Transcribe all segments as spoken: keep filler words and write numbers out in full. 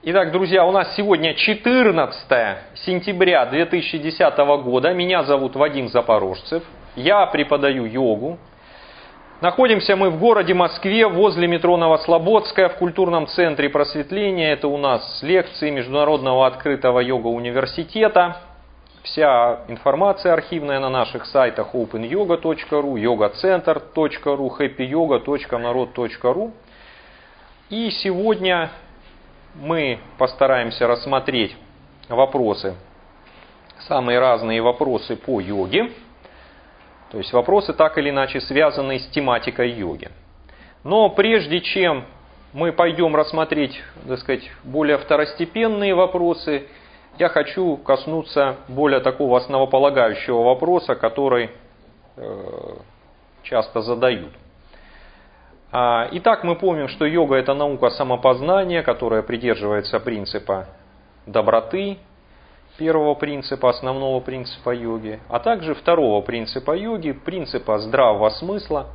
Итак, друзья, у нас сегодня четырнадцатое сентября две тысячи десятого года. Меня зовут Вадим Запорожцев. Я преподаю йогу. Находимся мы в городе Москве, возле метро Новослободская, в культурном центре просветления. Это у нас лекции Международного открытого йога-университета. Вся информация архивная на наших сайтах оупен йога точка ру, йога центр точка ру, хэппи йога точка народ точка ру. И сегодня мы постараемся рассмотреть вопросы, самые разные вопросы по йоге. То есть вопросы, так или иначе, связанные с тематикой йоги. Но прежде чем мы пойдем рассмотреть, так сказать, более второстепенные вопросы, я хочу коснуться более такого основополагающего вопроса, который э, часто задают. Итак, мы помним, что йога – это наука самопознания, которая придерживается принципа доброты, первого принципа, основного принципа йоги, а также второго принципа йоги, принципа здравого смысла.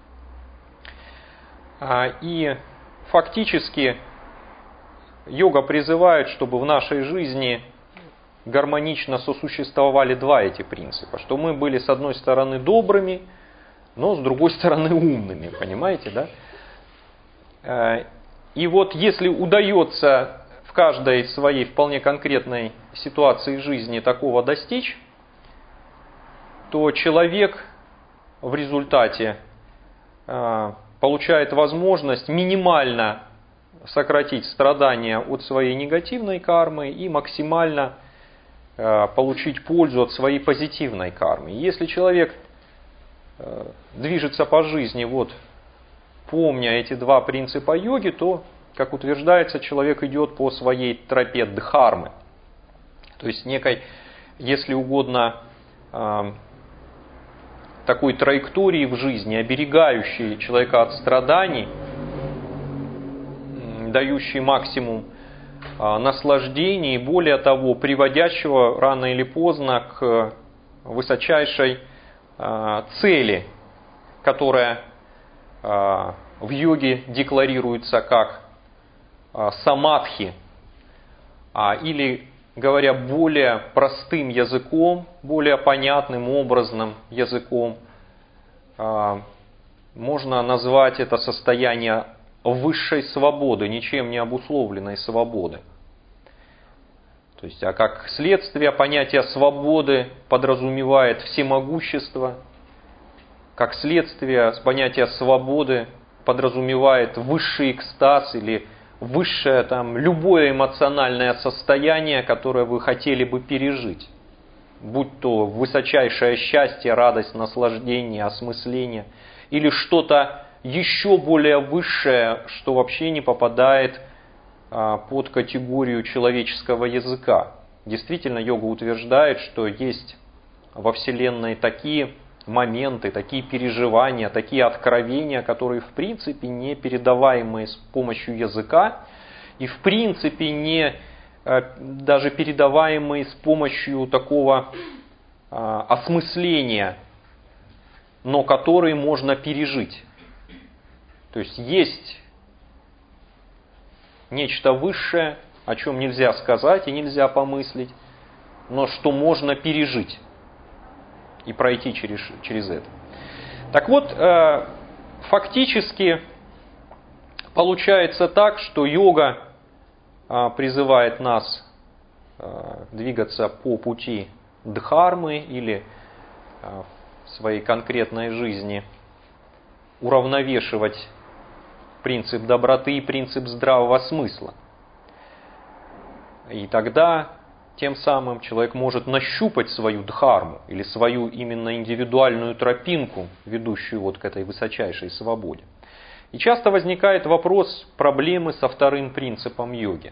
И фактически йога призывает, чтобы в нашей жизни гармонично сосуществовали два эти принципа, что мы были с одной стороны добрыми, но с другой стороны умными, понимаете, да? И вот если удается в каждой своей вполне конкретной ситуации жизни такого достичь, то человек в результате получает возможность минимально сократить страдания от своей негативной кармы и максимально получить пользу от своей позитивной кармы. Если человек движется по жизни, вот, помня эти два принципа йоги, то, как утверждается, человек идет по своей тропе дхармы. То есть некой, если угодно, такой траектории в жизни, оберегающей человека от страданий, дающей максимум наслаждений и, более того, приводящего рано или поздно к высочайшей цели, которая в йоге декларируется как самадхи, или, говоря более простым языком, более понятным, образным языком, можно назвать это состояние высшей свободы, ничем не обусловленной свободы. То есть, а как следствие, понятие свободы подразумевает всемогущество. Как следствие, понятие свободы подразумевает высший экстаз или высшее там, любое эмоциональное состояние, которое вы хотели бы пережить. Будь то высочайшее счастье, радость, наслаждение, осмысление. Или что-то еще более высшее, что вообще не попадает под категорию человеческого языка. Действительно, йога утверждает, что есть во Вселенной такие моменты, такие переживания, такие откровения, которые в принципе не передаваемые с помощью языка и в принципе не даже передаваемые с помощью такого осмысления, но которые можно пережить. То есть есть нечто высшее, о чем нельзя сказать и нельзя помыслить, но что можно пережить и пройти через, через это. Так вот, э, фактически получается так, что йога э, призывает нас э, двигаться по пути дхармы или э, в своей конкретной жизни уравновешивать принцип доброты и принцип здравого смысла. И тогда тем самым человек может нащупать свою дхарму или свою именно индивидуальную тропинку, ведущую вот к этой высочайшей свободе. И часто возникает вопрос проблемы со вторым принципом йоги.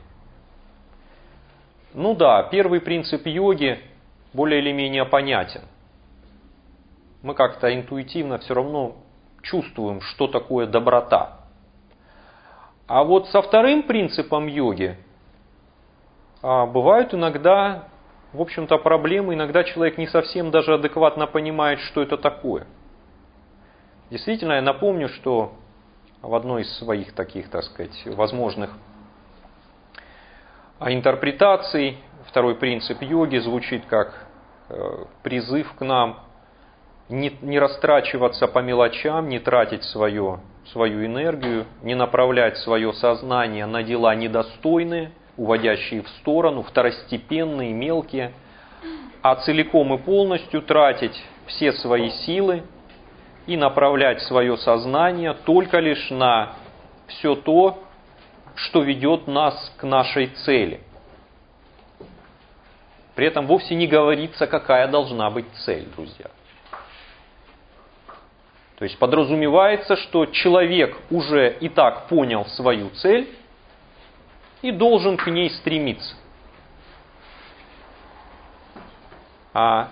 Ну да, первый принцип йоги более или менее понятен. Мы как-то интуитивно все равно чувствуем, что такое доброта. А вот со вторым принципом йоги а, бывают иногда, в общем-то, проблемы. Иногда человек не совсем даже адекватно понимает, что это такое. Действительно, я напомню, что в одной из своих таких, так сказать, возможных интерпретаций. Второй принцип йоги звучит как призыв к нам не, не растрачиваться по мелочам, не тратить свое, свою энергию, не направлять свое сознание на дела недостойные, уводящие в сторону, второстепенные, мелкие, а целиком и полностью тратить все свои силы и направлять свое сознание только лишь на все то, что ведет нас к нашей цели. При этом вовсе не говорится, какая должна быть цель, друзья. То есть подразумевается, что человек уже и так понял свою цель и должен к ней стремиться. А,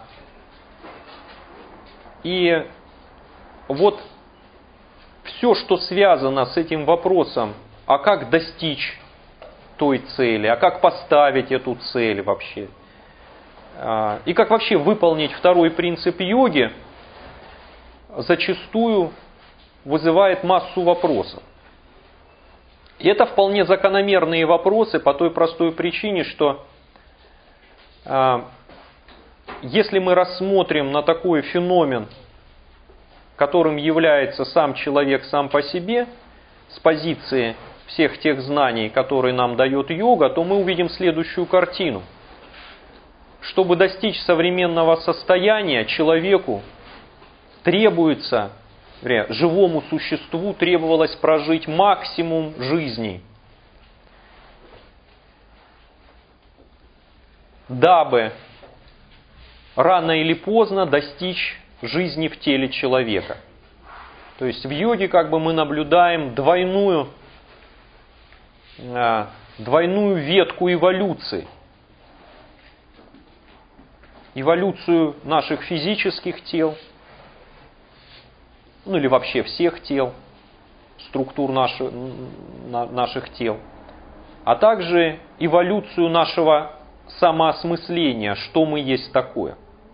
и вот все, что связано с этим вопросом, а как достичь той цели, а как поставить эту цель вообще, а, и как вообще выполнить второй принцип йоги, зачастую вызывает массу вопросов. И это вполне закономерные вопросы по той простой причине, что а, если мы рассмотрим на такой феномен, которым является сам человек сам по себе, с позиции всех тех знаний, которые нам дает йога, то мы увидим следующую картину. Чтобы достичь современного состояния, человеку требуется, живому существу требовалось прожить максимум жизни, дабы рано или поздно достичь жизни в теле человека. То есть в йоге как бы мы наблюдаем двойную, двойную ветку эволюции. Эволюцию наших физических тел, ну или вообще всех тел, структур наших, наших тел, а также эволюцию нашего самоосмысления, что мы есть такое.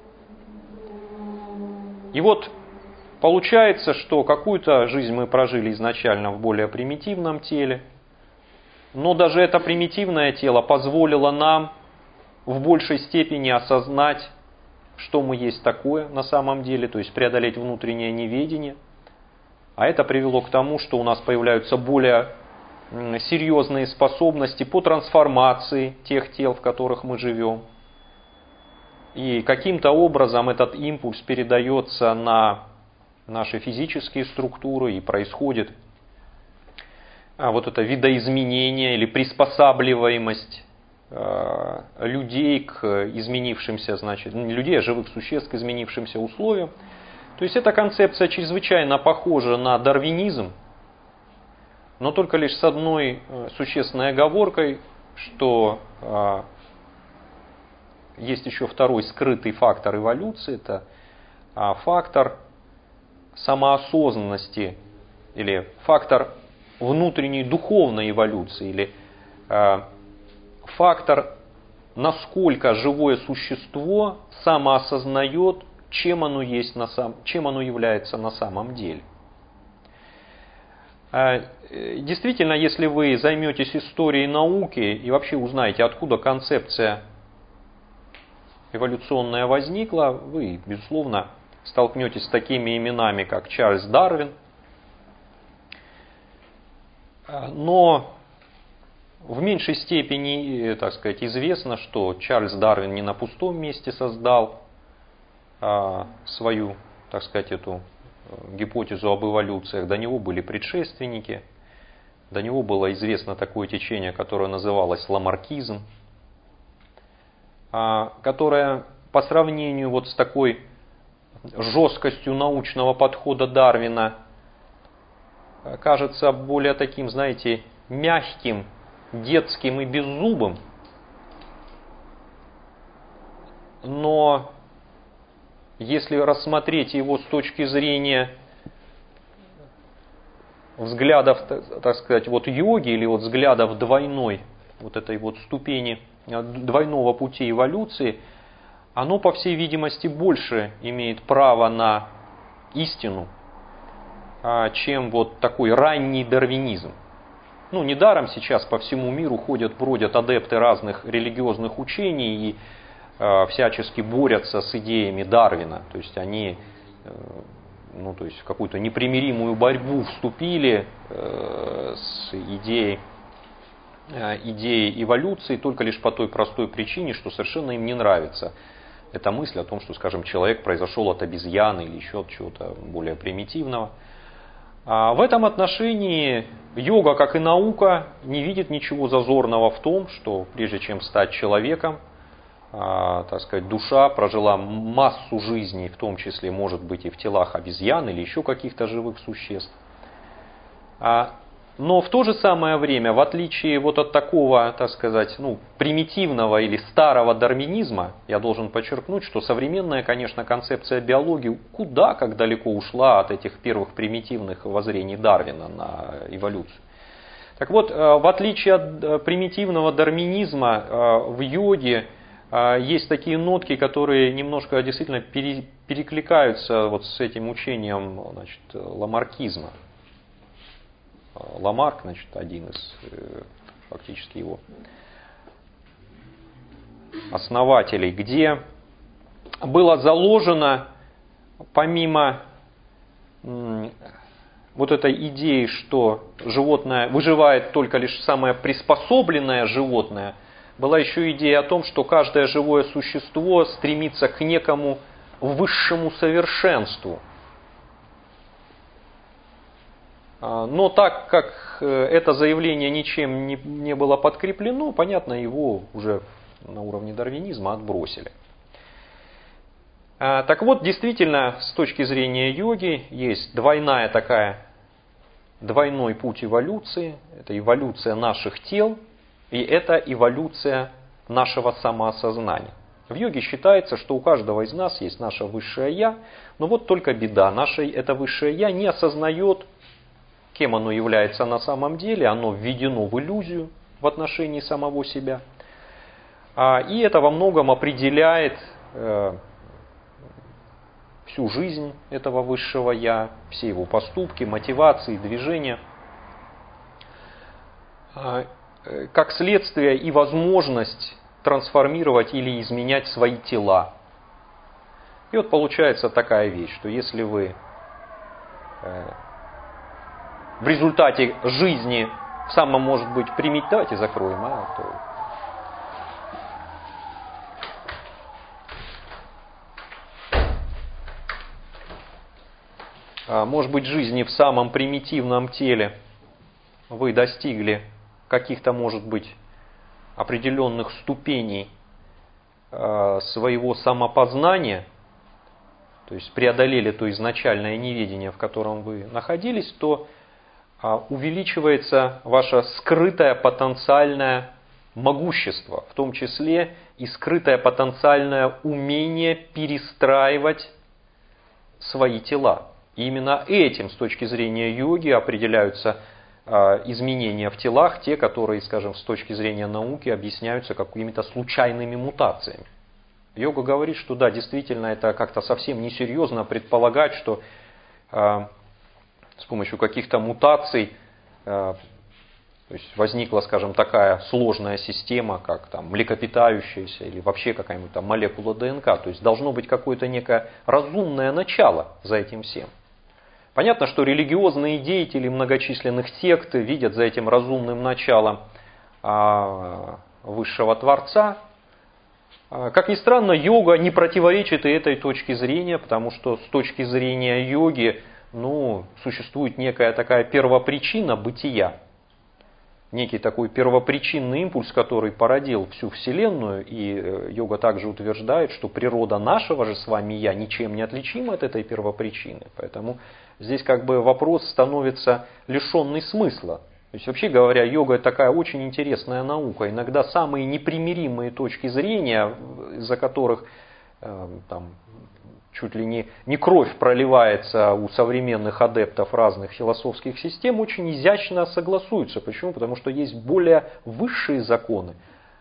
И вот получается, что какую-то жизнь мы прожили изначально в более примитивном теле, но даже это примитивное тело позволило нам в большей степени осознать, что мы есть такое на самом деле, то есть преодолеть внутреннее неведение. А это привело к тому, что у нас появляются более серьезные способности по трансформации тех тел, в которых мы живем. И каким-то образом этот импульс передается на наши физические структуры и происходит вот это видоизменение или приспосабливаемость людей к изменившимся, значит, не людей, а живых существ к изменившимся условиям. То есть эта концепция чрезвычайно похожа на дарвинизм, но только лишь с одной существенной оговоркой, что э, есть еще второй скрытый фактор эволюции, это э, фактор самоосознанности или фактор внутренней духовной эволюции, или э, фактор, насколько живое существо самоосознает, чем оно есть на сам, чем оно является на самом деле. Действительно, если вы займетесь историей науки и вообще узнаете, откуда концепция эволюционная возникла, вы, безусловно, столкнетесь с такими именами, как Чарльз Дарвин. Но в меньшей степени, так сказать, известно, что Чарльз Дарвин не на пустом месте создал а, свою, так сказать, эту гипотезу об эволюциях. До него были предшественники, до него было известно такое течение, которое называлось ламаркизм, а, которое по сравнению вот с такой жесткостью научного подхода Дарвина кажется более таким, знаете, мягким, детским и беззубым, но если рассмотреть его с точки зрения взглядов, так сказать, вот йоги или вот взглядов двойной, вот этой вот ступени двойного пути эволюции, оно, по всей видимости, больше имеет право на истину, чем вот такой ранний дарвинизм. Ну, недаром сейчас по всему миру ходят, бродят адепты разных религиозных учений и э, всячески борются с идеями Дарвина. То есть они э, ну, то есть в какую-то непримиримую борьбу вступили э, с идеей, э, идеей эволюции только лишь по той простой причине, что совершенно им не нравится эта мысль о том, что, скажем, человек произошел от обезьяны или еще от чего-то более примитивного. А в этом отношении йога, как и наука, не видит ничего зазорного в том, что прежде чем стать человеком, а, так сказать, душа прожила массу жизней, в том числе, может быть, и в телах обезьян или еще каких-то живых существ. А, но в то же самое время, в отличие вот от такого, так сказать, ну, примитивного или старого дарвинизма, я должен подчеркнуть, что современная, конечно, концепция биологии куда как далеко ушла от этих первых примитивных воззрений Дарвина на эволюцию. Так вот, в отличие от примитивного дарвинизма, в йоге есть такие нотки, которые немножко действительно перекликаются вот с этим учением, значит, ламаркизма. Ламарк, значит, один из фактически его основателей, где было заложено, помимо вот этой идеи, что животное выживает только лишь самое приспособленное животное, была еще идея о том, что каждое живое существо стремится к некому высшему совершенству. Но так как это заявление ничем не, не было подкреплено, понятно, его уже на уровне дарвинизма отбросили. Так вот, действительно, с точки зрения йоги есть двойная такая, двойной путь эволюции. Это эволюция наших тел и это эволюция нашего самоосознания. В йоге считается, что у каждого из нас есть наше высшее я, но вот только беда, наше это высшее я не осознает, кем оно является на самом деле, оно введено в иллюзию в отношении самого себя. И это во многом определяет всю жизнь этого высшего я, все его поступки, мотивации, движения. Как следствие и возможность трансформировать или изменять свои тела. И вот получается такая вещь, что если вы в результате жизни в самом, может быть, примите, давайте закроем, а, то... может быть, жизни в самом примитивном теле вы достигли каких-то, может быть, определенных ступеней своего самопознания, то есть преодолели то изначальное неведение, в котором вы находились, то увеличивается ваше скрытое потенциальное могущество, в том числе и скрытое потенциальное умение перестраивать свои тела. И именно этим, с точки зрения йоги, определяются изменения в телах, те, которые, скажем, с точки зрения науки объясняются какими-то случайными мутациями. Йога говорит, что да, действительно, это как-то совсем несерьезно предполагать, что с помощью каких-то мутаций то есть возникла, скажем, такая сложная система, как там млекопитающаяся или вообще какая-нибудь там молекула ДНК. То есть должно быть какое-то некое разумное начало за этим всем. Понятно, что религиозные деятели многочисленных сект видят за этим разумным началом высшего Творца. Как ни странно, йога не противоречит и этой точке зрения, потому что с точки зрения йоги, ну, существует некая такая первопричина бытия. Некий такой первопричинный импульс, который породил всю Вселенную, и йога также утверждает, что природа нашего же с вами «я» ничем не отличима от этой первопричины. Поэтому здесь как бы вопрос становится лишенный смысла. То есть, вообще говоря, йога – это такая очень интересная наука. Иногда самые непримиримые точки зрения, из-за которых э, там, чуть ли не, не кровь проливается у современных адептов разных философских систем, очень изящно согласуются. Почему? Потому что есть более высшие законы,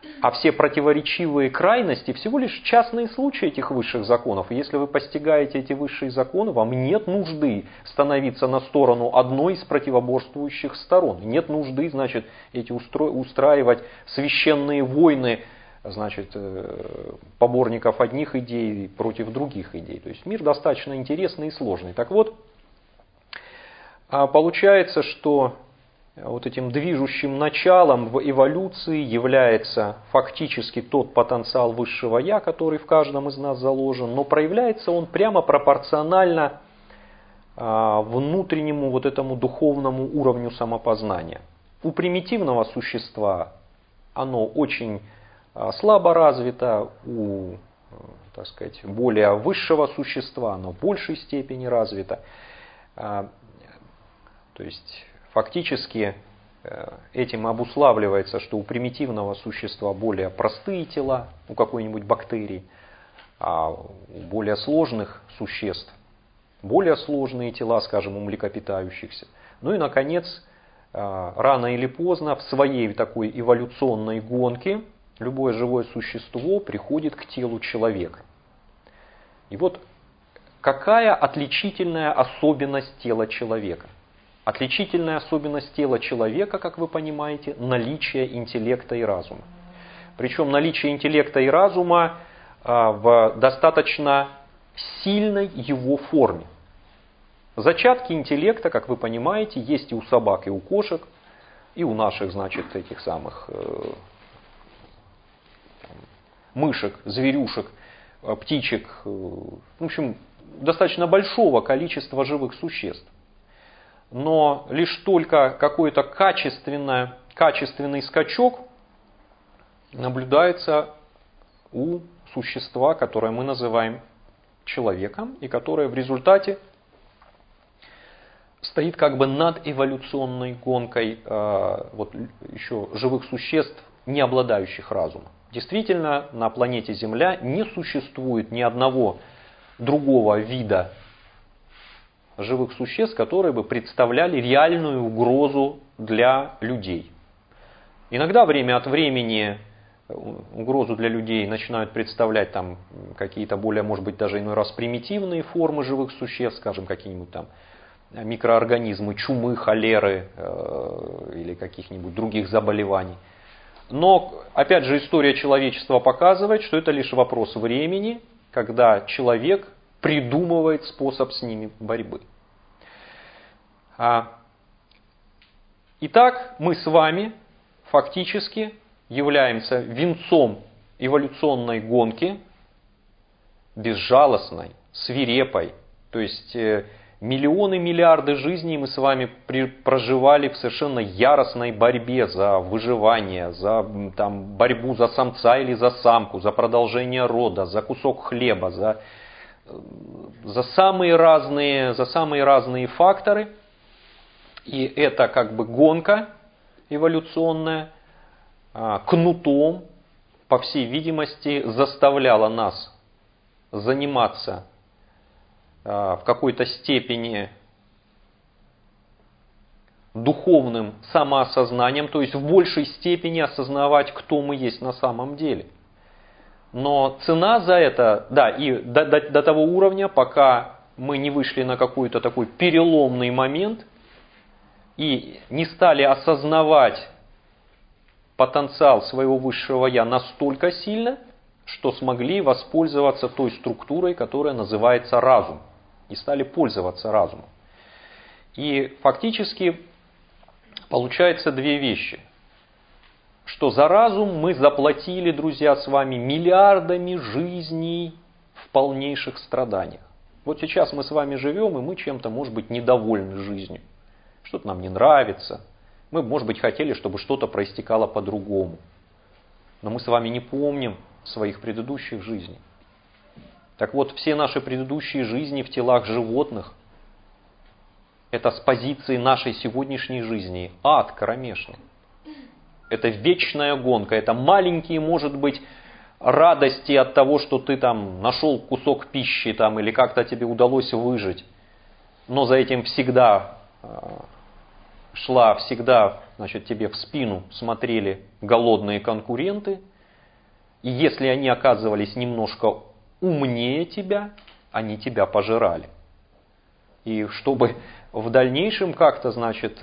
А все противоречивые крайности всего лишь частные случаи этих высших законов. И если вы постигаете эти высшие законы, вам нет нужды становиться на сторону одной из противоборствующих сторон. Нет нужды, значит, эти устро... устраивать священные войны, значит, поборников одних идей против других идей. То есть мир достаточно интересный и сложный. Так вот, получается, что вот этим движущим началом в эволюции является фактически тот потенциал высшего Я, который в каждом из нас заложен, но проявляется он прямо пропорционально внутреннему вот этому духовному уровню самопознания. У примитивного существа оно очень слабо развито, у, так сказать, более высшего существа оно в большей степени развито. То есть фактически этим обуславливается, что у примитивного существа более простые тела, у какой-нибудь бактерии, а у более сложных существ более сложные тела, скажем, у млекопитающихся. Ну и, наконец, рано или поздно в своей такой эволюционной гонке любое живое существо приходит к телу человека. И вот какая отличительная особенность тела человека? Отличительная особенность тела человека, как вы понимаете, наличие интеллекта и разума. Причем наличие интеллекта и разума в достаточно сильной его форме. Зачатки интеллекта, как вы понимаете, есть и у собак, и у кошек, и у наших, значит, этих самых мышек, зверюшек, птичек, в общем, достаточно большого количества живых существ. Но лишь только какой-то качественный, качественный скачок наблюдается у существа, которое мы называем человеком, и которое в результате стоит как бы над эволюционной гонкой э, вот, еще живых существ, не обладающих разумом. Действительно, на планете Земля не существует ни одного другого вида живых существ, которые бы представляли реальную угрозу для людей. Иногда время от времени угрозу для людей начинают представлять там какие-то более, может быть, даже иной раз примитивные формы живых существ, скажем, какие-нибудь там микроорганизмы, чумы, холеры э, или каких-нибудь других заболеваний. Но, опять же, история человечества показывает, что это лишь вопрос времени, когда человек придумывает способ с ними борьбы. Итак, мы с вами фактически являемся венцом эволюционной гонки, безжалостной, свирепой. То есть миллионы, миллиарды жизней мы с вами проживали в совершенно яростной борьбе за выживание, за там, борьбу за самца или за самку, за продолжение рода, за кусок хлеба, за, за, самые разные, за самые разные факторы. И эта как бы гонка эволюционная кнутом, по всей видимости, заставляла нас заниматься в какой-то степени духовным самоосознанием, то есть в большей степени осознавать, кто мы есть на самом деле. Но цена за это, да, и до, до, до того уровня, пока мы не вышли на какой-то такой переломный момент и не стали осознавать потенциал своего высшего Я настолько сильно, что смогли воспользоваться той структурой, которая называется разум. И стали пользоваться разумом. И фактически получается две вещи. Что за разум мы заплатили, друзья, с вами миллиардами жизней в полнейших страданиях. Вот сейчас мы с вами живем, и мы чем-то, может быть, недовольны жизнью. Что-то нам не нравится. Мы, может быть, хотели, чтобы что-то проистекало по-другому. Но мы с вами не помним своих предыдущих жизней. Так вот, все наши предыдущие жизни в телах животных – это с позиции нашей сегодняшней жизни ад кромешный. Это вечная гонка, это маленькие, может быть, радости от того, что ты там нашел кусок пищи там, или как-то тебе удалось выжить. Но за этим всегда шла, всегда, значит, тебе в спину смотрели голодные конкуренты, И если они оказывались немножко умнее тебя, они тебя пожирали. И чтобы в дальнейшем как-то, значит,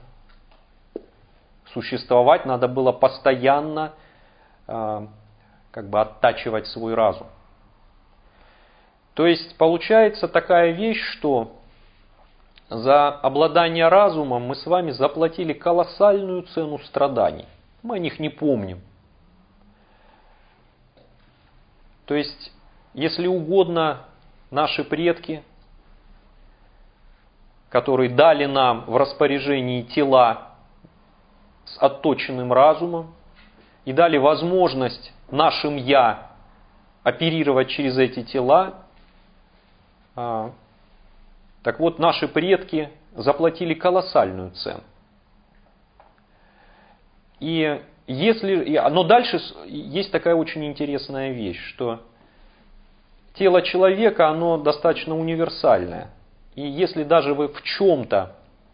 существовать, надо было постоянно как бы оттачивать свой разум. То есть получается такая вещь, что за обладание разумом мы с вами заплатили колоссальную цену страданий. Мы о них не помним. То есть, если угодно, наши предки, которые дали нам в распоряжении тела с отточенным разумом и дали возможность нашим «я» оперировать через эти тела, так вот, наши предки заплатили колоссальную цену. И если, но дальше есть такая очень интересная вещь, что тело человека, оно достаточно универсальное. И если даже вы в чем-то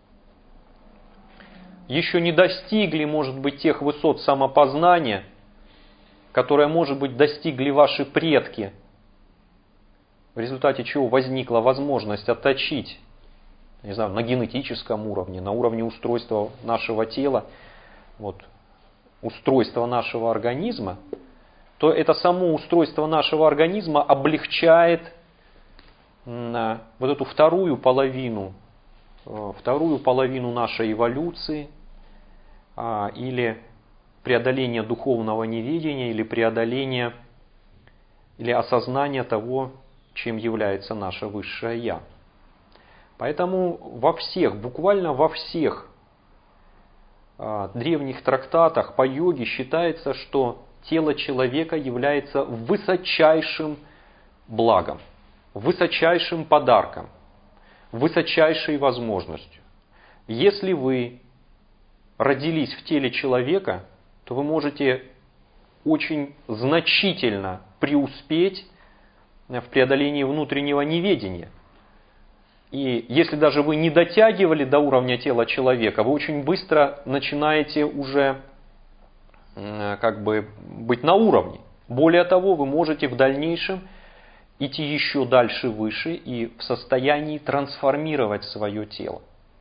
еще не достигли, может быть, тех высот самопознания, которые, может быть, достигли ваши предки, в результате чего возникла возможность отточить, не знаю, на генетическом уровне, на уровне устройства нашего тела, вот, устройства нашего организма, то это само устройство нашего организма облегчает вот эту вторую половину, вторую половину нашей эволюции, или преодоление духовного неведения, или преодоление, или осознание того, чем является наше высшее Я. Поэтому во всех, буквально во всех древних трактатах по йоге считается, что тело человека является высочайшим благом, высочайшим подарком, высочайшей возможностью. Если вы родились в теле человека, то вы можете очень значительно преуспеть в преодолении внутреннего неведения. И если даже вы не дотягивали до уровня тела человека, вы очень быстро начинаете уже как бы быть на уровне. Более того, вы можете в дальнейшем идти еще дальше выше и в состоянии трансформировать свое тело.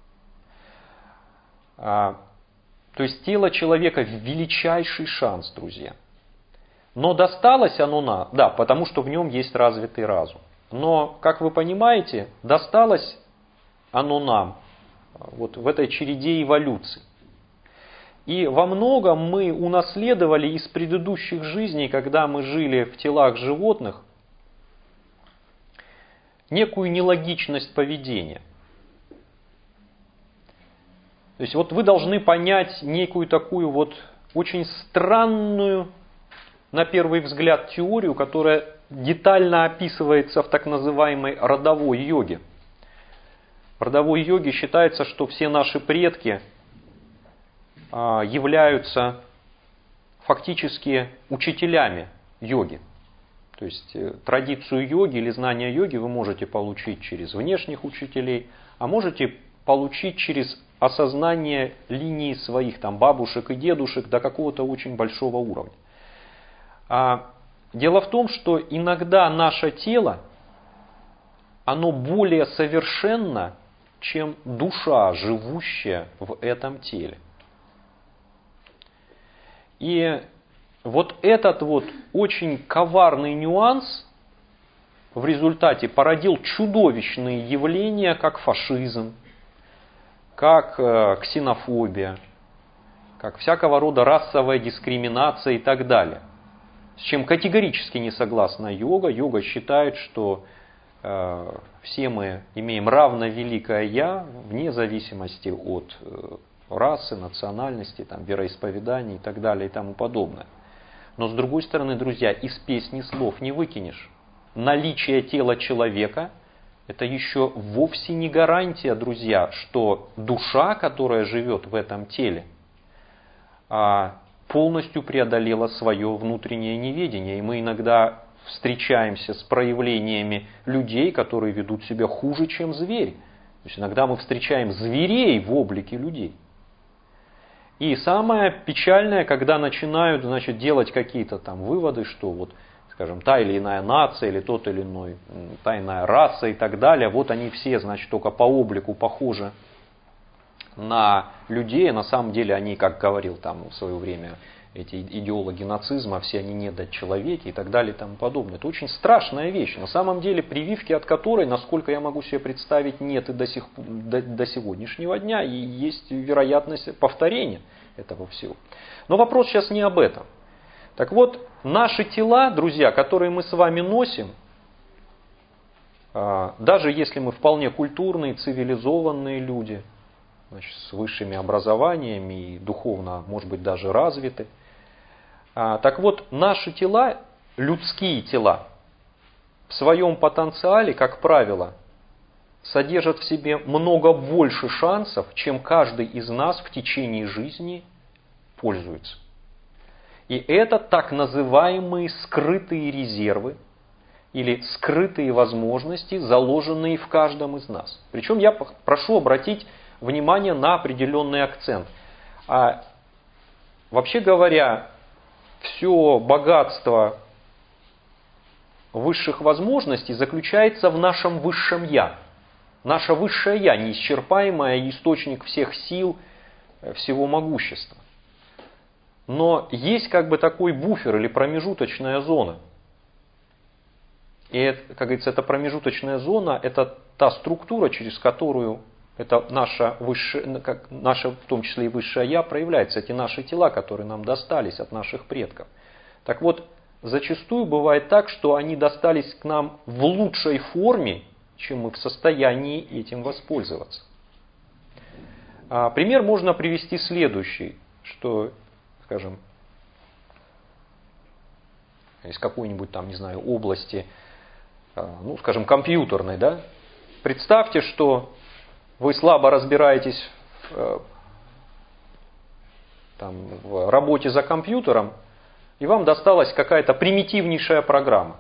То есть тело человека величайший шанс, друзья. Но досталось оно нам, да, потому что в нем есть развитый разум. Но, как вы понимаете, досталось оно нам вот в этой череде эволюции. И во многом мы унаследовали из предыдущих жизней, когда мы жили в телах животных, некую нелогичность поведения. То есть вот вы должны понять некую такую вот очень странную, на первый взгляд, теорию, которая детально описывается в так называемой родовой йоге. В родовой йоге считается, что все наши предки являются фактически учителями йоги. То есть традицию йоги или знания йоги вы можете получить через внешних учителей, а можете получить через осознание линии своих там, бабушек и дедушек до какого-то очень большого уровня. А дело в том, что иногда наше тело, оно более совершенно, чем душа, живущая в этом теле. И вот этот вот очень коварный нюанс в результате породил чудовищные явления, как фашизм, как ксенофобия, как всякого рода расовая дискриминация и так далее. С чем категорически не согласна йога. Йога считает, что э, все мы имеем равно великое Я, вне зависимости от э, расы, национальности, там, вероисповедания и так далее и тому подобное. Но с другой стороны, друзья, из песни слов не выкинешь. Наличие тела человека – это еще вовсе не гарантия, друзья, что душа, которая живет в этом теле, а полностью преодолела свое внутреннее неведение. И мы иногда встречаемся с проявлениями людей, которые ведут себя хуже, чем звери. То есть иногда мы встречаем зверей в облике людей. И самое печальное, когда начинают, значит, делать какие-то там выводы, что вот, скажем, та или иная нация, или тот или иной, та иная раса и так далее, вот они все, значит, только по облику похожи на людей, а на самом деле они, как говорил там в свое время эти идеологи нацизма, все они недочеловеки и так далее и тому подобное. Это очень страшная вещь. На самом деле прививки, от которой, насколько я могу себе представить, нет и до, сих, до, до сегодняшнего дня, и есть вероятность повторения этого всего. Но вопрос сейчас не об этом. Так вот, наши тела, друзья, которые мы с вами носим, даже если мы вполне культурные, цивилизованные люди, значит, с высшими образованиями и духовно, может быть, даже развиты, так вот, наши тела, людские тела, в своем потенциале, как правило, содержат в себе много больше шансов, чем каждый из нас в течение жизни пользуется. И это так называемые скрытые резервы или скрытые возможности, заложенные в каждом из нас. Причем я прошу обратить внимание на определенный акцент. А, вообще говоря, все богатство высших возможностей заключается в нашем высшем «я». Наше высшее «я» неисчерпаемое, источник всех сил, всего могущества. Но есть как бы такой буфер или промежуточная зона. И, это, как говорится, эта промежуточная зона – это та структура, через которую это наше, высшее, как наше, в том числе и высшее «я», проявляется. Эти наши тела, которые нам достались от наших предков. Так вот, зачастую бывает так, что они достались к нам в лучшей форме, чем мы в состоянии этим воспользоваться. А, пример можно привести следующий, что, скажем, из какой-нибудь там, не знаю, области, ну, скажем, компьютерной, да? Представьте, что вы слабо разбираетесь в, там, в работе за компьютером, и вам досталась какая-то примитивнейшая программа.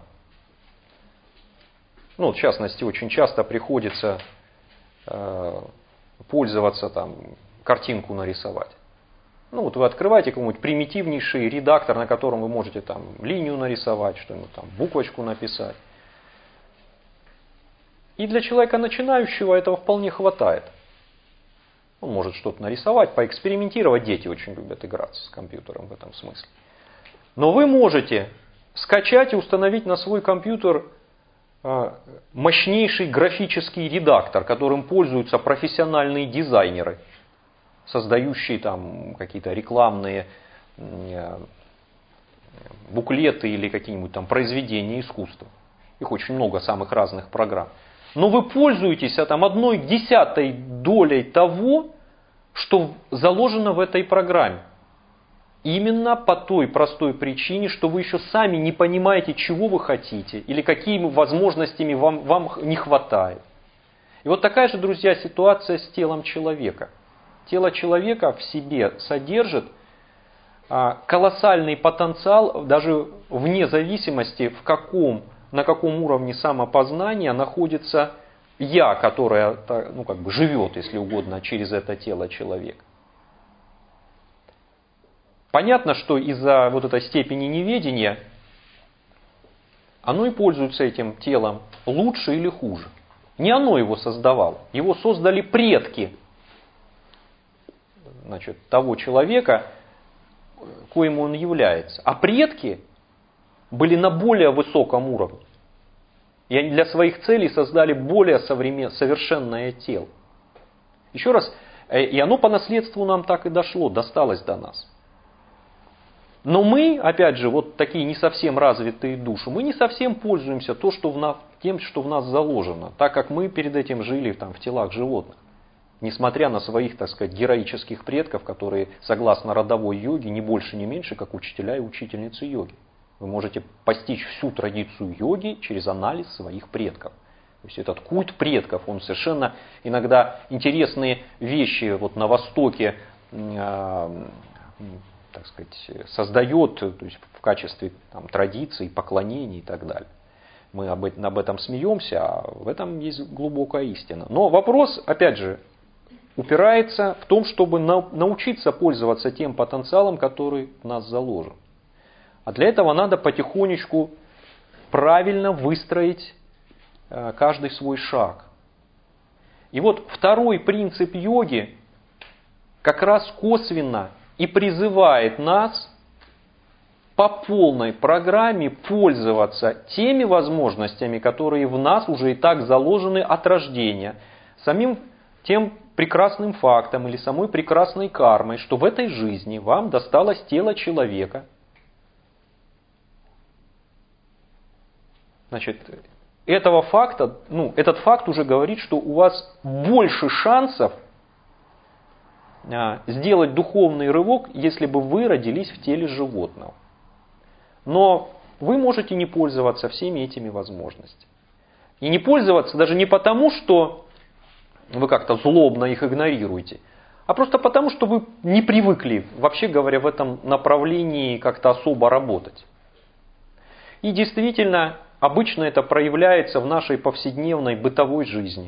Ну, в частности, очень часто приходится э, пользоваться, там, картинку нарисовать. Ну, вот вы открываете какой-нибудь примитивнейший редактор, на котором вы можете там линию нарисовать, что-нибудь там, буквочку написать. И для человека начинающего этого вполне хватает. Он может что-то нарисовать, поэкспериментировать. Дети очень любят играться с компьютером в этом смысле. Но вы можете скачать и установить на свой компьютер мощнейший графический редактор, которым пользуются профессиональные дизайнеры, создающие там какие-то рекламные буклеты или какие-нибудь там произведения искусства. Их очень много, самых разных программ. Но вы пользуетесь а, там, одной десятой долей того, что заложено в этой программе. Именно по той простой причине, что вы еще сами не понимаете, чего вы хотите, или какими возможностями вам, вам не хватает. И вот такая же, друзья, ситуация с телом человека. Тело человека в себе содержит а, колоссальный потенциал, даже вне зависимости, в каком, на каком уровне самопознания находится я, которое ну, как бы живет, если угодно, через это тело человека. Понятно, что из-за вот этой степени неведения оно и пользуется этим телом лучше или хуже. Не оно его создавало, его создали предки, значит, того человека, коим он является. А предки были на более высоком уровне. И они для своих целей создали более современ... совершенное тело. Еще раз, и оно по наследству нам так и дошло, досталось до нас. Но мы, опять же, вот такие не совсем развитые души, мы не совсем пользуемся то, что в нас, тем, что в нас заложено, так как мы перед этим жили там, в телах животных. Несмотря на своих, так сказать, героических предков, которые, согласно родовой йоге, не больше, не меньше, как учителя и учительницы йоги. Вы можете постичь всю традицию йоги через анализ своих предков. То есть этот культ предков, он совершенно иногда интересные вещи вот на Востоке, э, так сказать, создает, то есть в качестве там, традиций, поклонений и так далее. Мы об, об этом смеемся, а в этом есть глубокая истина. Но вопрос, опять же, упирается в том, чтобы научиться пользоваться тем потенциалом, который в нас заложен. А для этого надо потихонечку правильно выстроить каждый свой шаг. И вот второй принцип йоги как раз косвенно и призывает нас по полной программе пользоваться теми возможностями, которые в нас уже и так заложены от рождения, самим тем прекрасным фактом или самой прекрасной кармой, что в этой жизни вам досталось тело человека. Значит, этого факта, ну, этот факт уже говорит, что у вас больше шансов сделать духовный рывок, если бы вы родились в теле животного. Но вы можете не пользоваться всеми этими возможностями. И не пользоваться даже не потому, что вы как-то злобно их игнорируете, а просто потому, что вы не привыкли, вообще говоря, в этом направлении как-то особо работать. И действительно, обычно это проявляется в нашей повседневной бытовой жизни.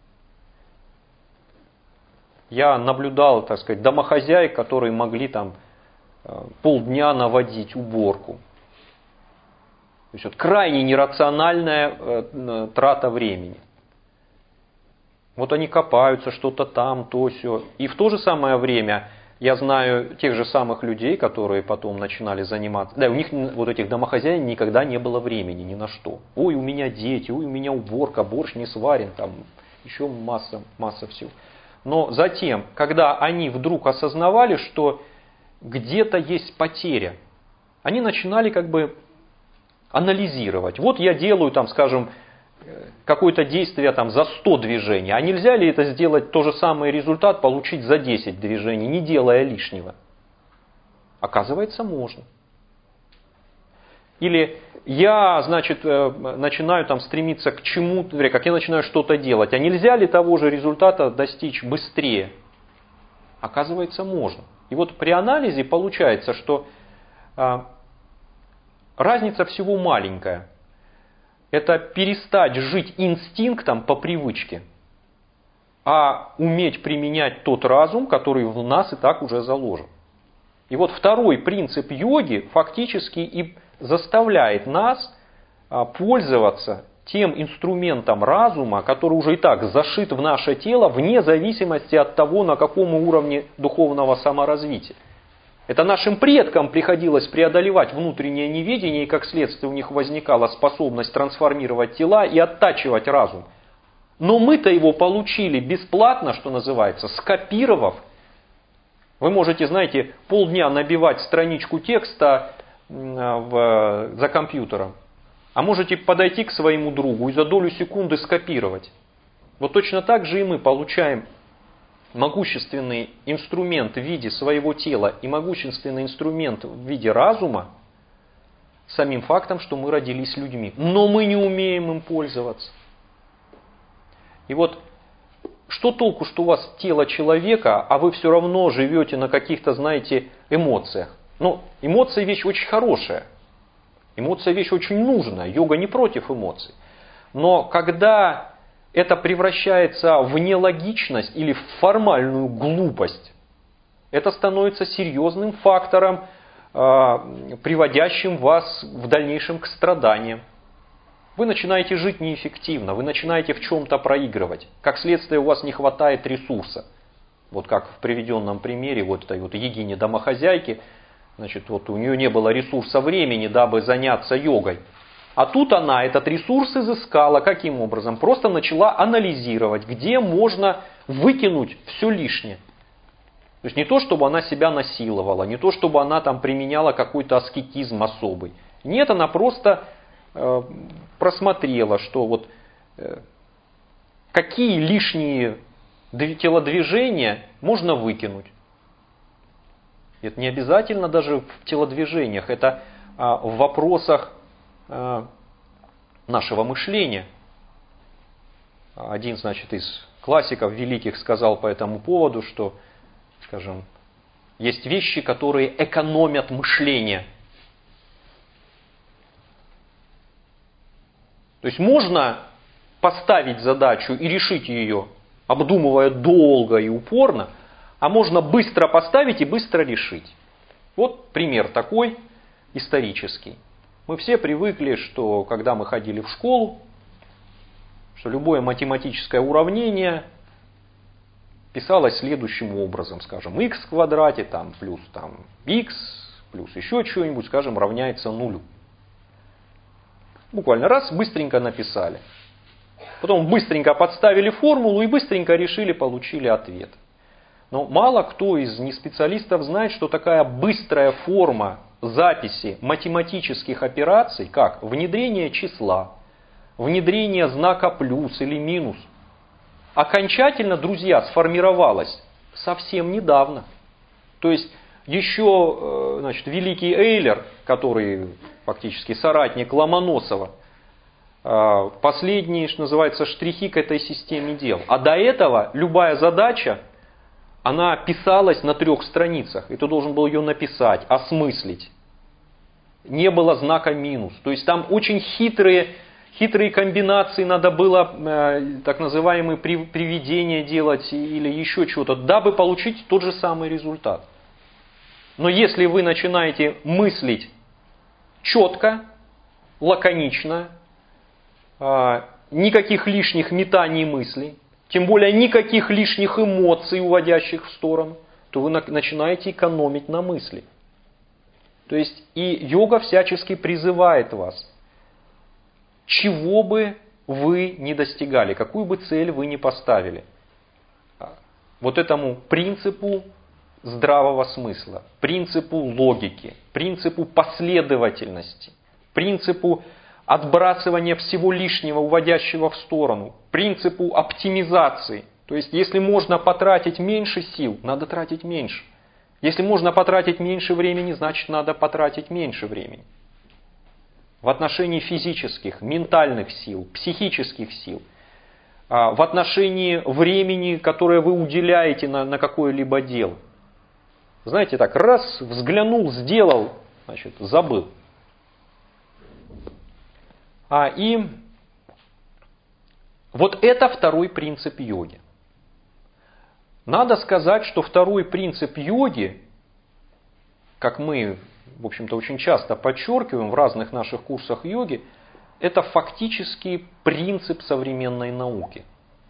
Я наблюдал, так сказать, домохозяек, которые могли там полдня наводить уборку. То есть вот крайне нерациональная э, трата времени. Вот они копаются что-то там, то сё. И в то же самое время я знаю тех же самых людей, которые потом начинали заниматься. Да, у них вот этих домохозяек никогда не было времени ни на что. Ой, у меня дети, ой, у меня уборка, борщ не сварен, там еще масса, масса всего. Но затем, когда они вдруг осознавали, что где-то есть потеря, они начинали как бы анализировать. Вот я делаю, там, скажем, какое-то действие там, за сто движений, а нельзя ли это сделать, то же самый результат получить за десять движений, не делая лишнего? Оказывается, можно. Или я, значит, начинаю там стремиться к чему-то, как я начинаю что-то делать, а нельзя ли того же результата достичь быстрее? Оказывается, можно. И вот при анализе получается, что разница всего маленькая. Это перестать жить инстинктом по привычке, а уметь применять тот разум, который в нас и так уже заложен. И вот второй принцип йоги фактически и заставляет нас пользоваться тем инструментом разума, который уже и так зашит в наше тело, вне зависимости от того, на каком уровне духовного саморазвития. Это нашим предкам приходилось преодолевать внутреннее неведение, и как следствие у них возникала способность трансформировать тела и оттачивать разум. Но мы-то его получили бесплатно, что называется, скопировав. Вы можете, знаете, полдня набивать страничку текста в, за компьютером, а можете подойти к своему другу и за долю секунды скопировать. Вот точно так же и мы получаем могущественный инструмент в виде своего тела и могущественный инструмент в виде разума самим фактом, что мы родились людьми. Но мы не умеем им пользоваться. И вот что толку, что у вас тело человека, а вы все равно живете на каких-то, знаете, эмоциях. Ну, эмоции вещь очень хорошая. Эмоция вещь очень нужная. Йога не против эмоций. Но когда это превращается в нелогичность или в формальную глупость, это становится серьезным фактором, приводящим вас в дальнейшем к страданиям. Вы начинаете жить неэффективно, вы начинаете в чем-то проигрывать. Как следствие, у вас не хватает ресурса. Вот как в приведенном примере вот этой вот йогини-домохозяйки, значит, вот у нее не было ресурса времени, дабы заняться йогой. А тут она этот ресурс изыскала. Каким образом? Просто начала анализировать, где можно выкинуть все лишнее. То есть не то, чтобы она себя насиловала, не то, чтобы она там применяла какой-то аскетизм особый. Нет, она просто э, просмотрела, что вот э, какие лишние телодвижения можно выкинуть. Это не обязательно даже в телодвижениях, это э, в вопросах нашего мышления. Один, значит, из классиков великих сказал по этому поводу, что, скажем, есть вещи, которые экономят мышление. То есть можно поставить задачу и решить ее обдумывая долго и упорно, а можно быстро поставить и быстро решить. Вот пример такой исторический. Мы все привыкли, что когда мы ходили в школу, что любое математическое уравнение писалось следующим образом. Скажем, x в квадрате там, плюс там, x плюс еще что-нибудь, скажем, равняется нулю. Буквально раз, быстренько написали. Потом быстренько подставили формулу и быстренько решили, получили ответ. Но мало кто из неспециалистов знает, что такая быстрая форма записи математических операций, как внедрение числа, внедрение знака плюс или минус, окончательно, друзья, сформировалась совсем недавно. То есть еще, значит, великий Эйлер, который фактически соратник Ломоносова, последние, что называется, штрихи к этой системе дел. А до этого любая задача, она писалась на трех страницах. И ты должен был ее написать, осмыслить. Не было знака минус. То есть там очень хитрые, хитрые комбинации надо было, э, так называемые приведения делать или еще чего-то, дабы получить тот же самый результат. Но если вы начинаете мыслить четко, лаконично, э, никаких лишних метаний мыслей, тем более никаких лишних эмоций, уводящих в сторону, то вы начинаете экономить на мысли. То есть и йога всячески призывает вас, чего бы вы ни достигали, какую бы цель вы ни поставили, вот этому принципу здравого смысла, принципу логики, принципу последовательности, принципу отбрасывания всего лишнего, уводящего в сторону, принципу оптимизации. То есть, если можно потратить меньше сил, надо тратить меньше. Если можно потратить меньше времени, значит, надо потратить меньше времени. В отношении физических, ментальных сил, психических сил, в отношении времени, которое вы уделяете на, на какое-либо дело. Знаете, так, раз, взглянул, сделал, значит, забыл. А, и вот это второй принцип йоги. Надо сказать, что второй принцип йоги, как мы, в общем-то, очень часто подчеркиваем в разных наших курсах йоги, это фактически принцип современной науки.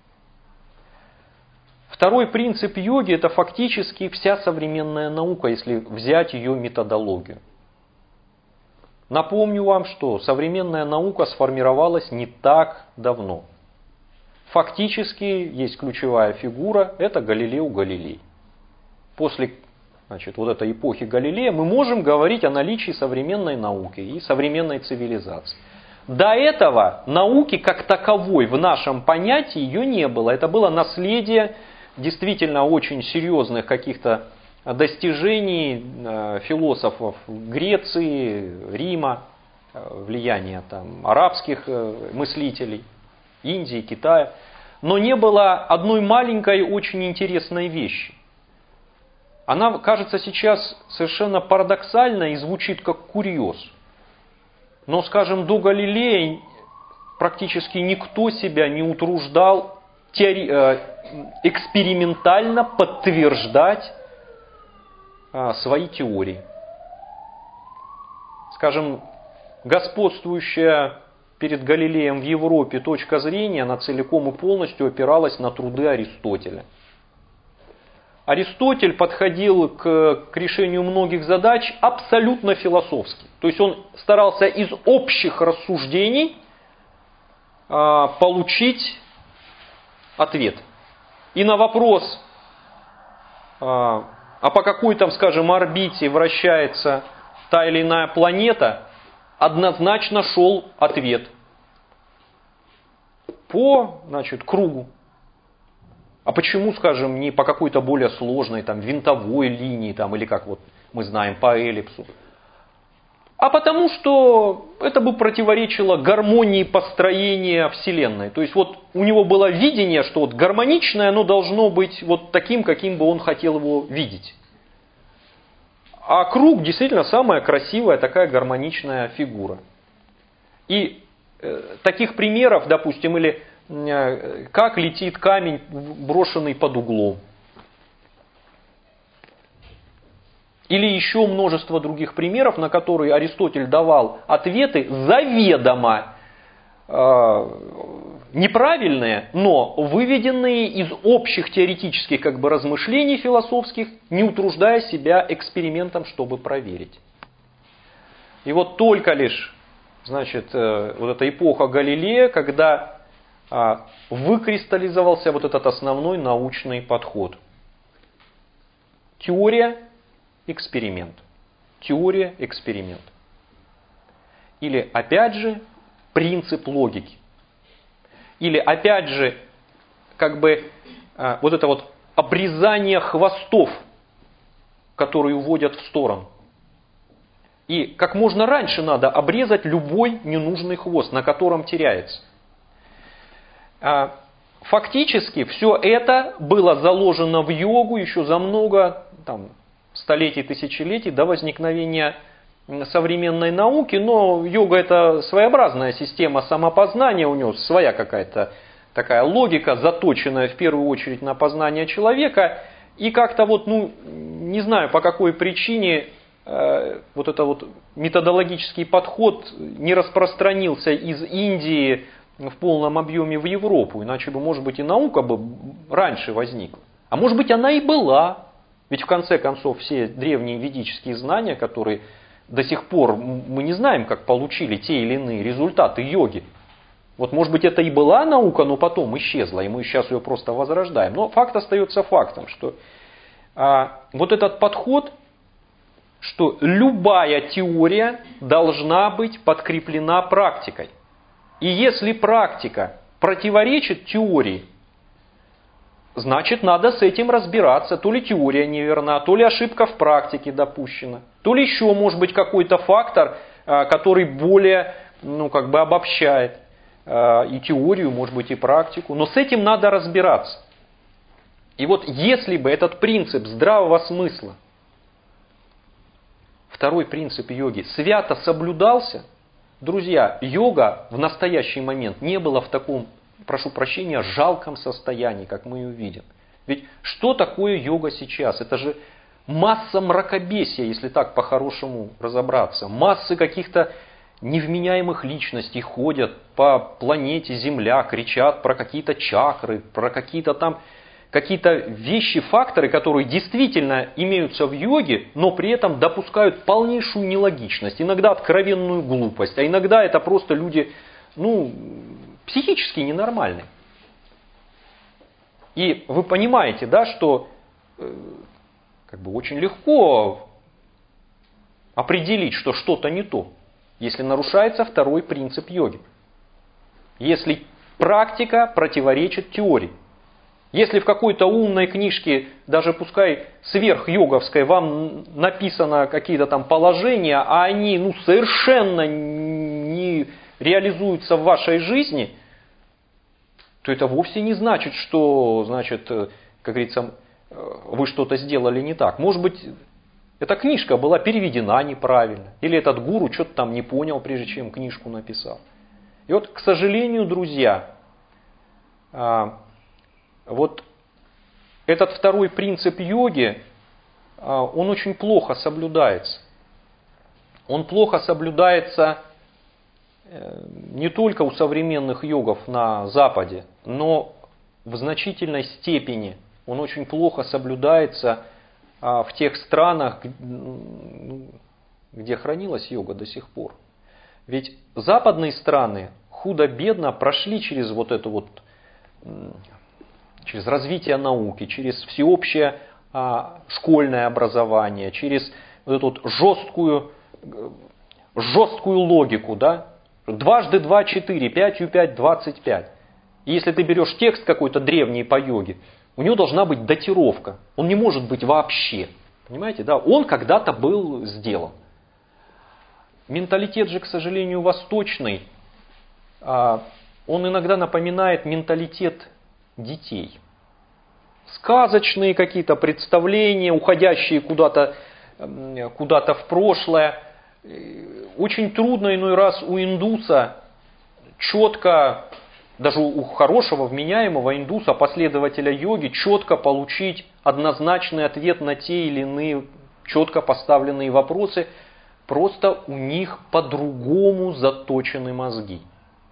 Второй принцип йоги – это фактически вся современная наука, если взять ее методологию. Напомню вам, что современная наука сформировалась не так давно. Фактически есть ключевая фигура, это Галилео Галилей. После, значит, вот этой эпохи Галилея мы можем говорить о наличии современной науки и современной цивилизации. До этого науки как таковой в нашем понятии ее не было. Это было наследие действительно очень серьезных каких-то достижений философов Греции, Рима, влияния там, арабских мыслителей, Индии, Китая. Но не было одной маленькой очень интересной вещи. Она кажется сейчас совершенно парадоксальной и звучит как курьез. Но, скажем, до Галилея практически никто себя не утруждал теори- экспериментально подтверждать свои теории. Скажем, господствующая перед Галилеем в Европе точка зрения, она целиком и полностью опиралась на труды Аристотеля. Аристотель подходил к, к решению многих задач абсолютно философски. То есть он старался из общих рассуждений а, получить ответ. И на вопрос, а, а по какой там, скажем, орбите вращается та или иная планета, однозначно шел ответ. По, значит, кругу. А почему, скажем, не по какой-то более сложной там, винтовой линии, там, или как вот мы знаем, по эллипсу? А потому что это бы противоречило гармонии построения Вселенной. То есть вот у него было видение, что вот гармоничное оно должно быть вот таким, каким бы он хотел его видеть. А круг действительно самая красивая такая гармоничная фигура. И э, таких примеров, допустим, или как летит камень, брошенный под углом. Или еще множество других примеров, на которые Аристотель давал ответы заведомо э, неправильные, но выведенные из общих теоретических как бы, размышлений философских, не утруждая себя экспериментом, чтобы проверить. И вот только лишь, значит, э, вот эта эпоха Галилея, когда э, выкристаллизовался вот этот основной научный подход. Теория, эксперимент. Теория, эксперимент. Или, опять же, принцип логики. Или, опять же, как бы э, вот это вот обрезание хвостов, которые уводят в сторону. И как можно раньше надо обрезать любой ненужный хвост, на котором теряется. Э, фактически все это было заложено в йогу еще за много там, столетий, тысячелетий до возникновения современной науки, но йога это своеобразная система самопознания, у нее своя какая-то такая логика, заточенная в первую очередь на познание человека, и как-то вот, ну, не знаю по какой причине, э, вот это вот методологический подход не распространился из Индии в полном объеме в Европу, иначе бы, может быть, и наука бы раньше возникла. А может быть, она и была. Ведь в конце концов все древние ведические знания, которые до сих пор мы не знаем, как получили те или иные результаты йоги. Вот может быть это и была наука, но потом исчезла, и мы сейчас ее просто возрождаем. Но факт остается фактом, что а, вот этот подход, что любая теория должна быть подкреплена практикой. И если практика противоречит теории, значит, надо с этим разбираться. То ли теория неверна, то ли ошибка в практике допущена, то ли еще может быть какой-то фактор, который более, ну, как бы обобщает и теорию, может быть, и практику. Но с этим надо разбираться. И вот если бы этот принцип здравого смысла, второй принцип йоги, свято соблюдался, друзья, йога в настоящий момент не была в таком, прошу прощения, жалком состоянии, как мы ее видим. Ведь что такое йога сейчас? Это же масса мракобесия, если так по-хорошему разобраться. Массы каких-то невменяемых личностей ходят по планете Земля, кричат про какие-то чакры, про какие-то там какие-то вещи, факторы, которые действительно имеются в йоге, но при этом допускают полнейшую нелогичность, иногда откровенную глупость, а иногда это просто люди, ну, психически ненормальные. И вы понимаете, да, что э, как бы очень легко определить, что что-то не то, если нарушается второй принцип йоги. Если практика противоречит теории. Если в какой-то умной книжке, даже пускай сверхйоговской, вам написано какие-то там положения, а они ну, совершенно не реализуются в вашей жизни, то это вовсе не значит, что, значит, как говорится, вы что-то сделали не так. Может быть, эта книжка была переведена неправильно, или этот гуру что-то там не понял, прежде чем книжку написал. И вот, к сожалению, друзья, вот этот второй принцип йоги, он очень плохо соблюдается. Он плохо соблюдается не только у современных йогов на Западе, но в значительной степени он очень плохо соблюдается в тех странах, где хранилась йога до сих пор. Ведь западные страны худо-бедно прошли через вот это вот, через развитие науки, через всеобщее школьное образование, через вот эту вот жесткую, жесткую логику, да? Дважды два – четыре, пятью пять – двадцать пять. И если ты берешь текст какой-то древний по йоге, у него должна быть датировка. Он не может быть вообще. Понимаете, да? Он когда-то был сделан. Менталитет же, к сожалению, восточный, он иногда напоминает менталитет детей. Сказочные какие-то представления, уходящие куда-то, куда-то в прошлое. Очень трудно иной раз у индуса четко даже у хорошего, вменяемого индуса, последователя йоги, четко получить однозначный ответ на те или иные четко поставленные вопросы. Просто у них по-другому заточены мозги.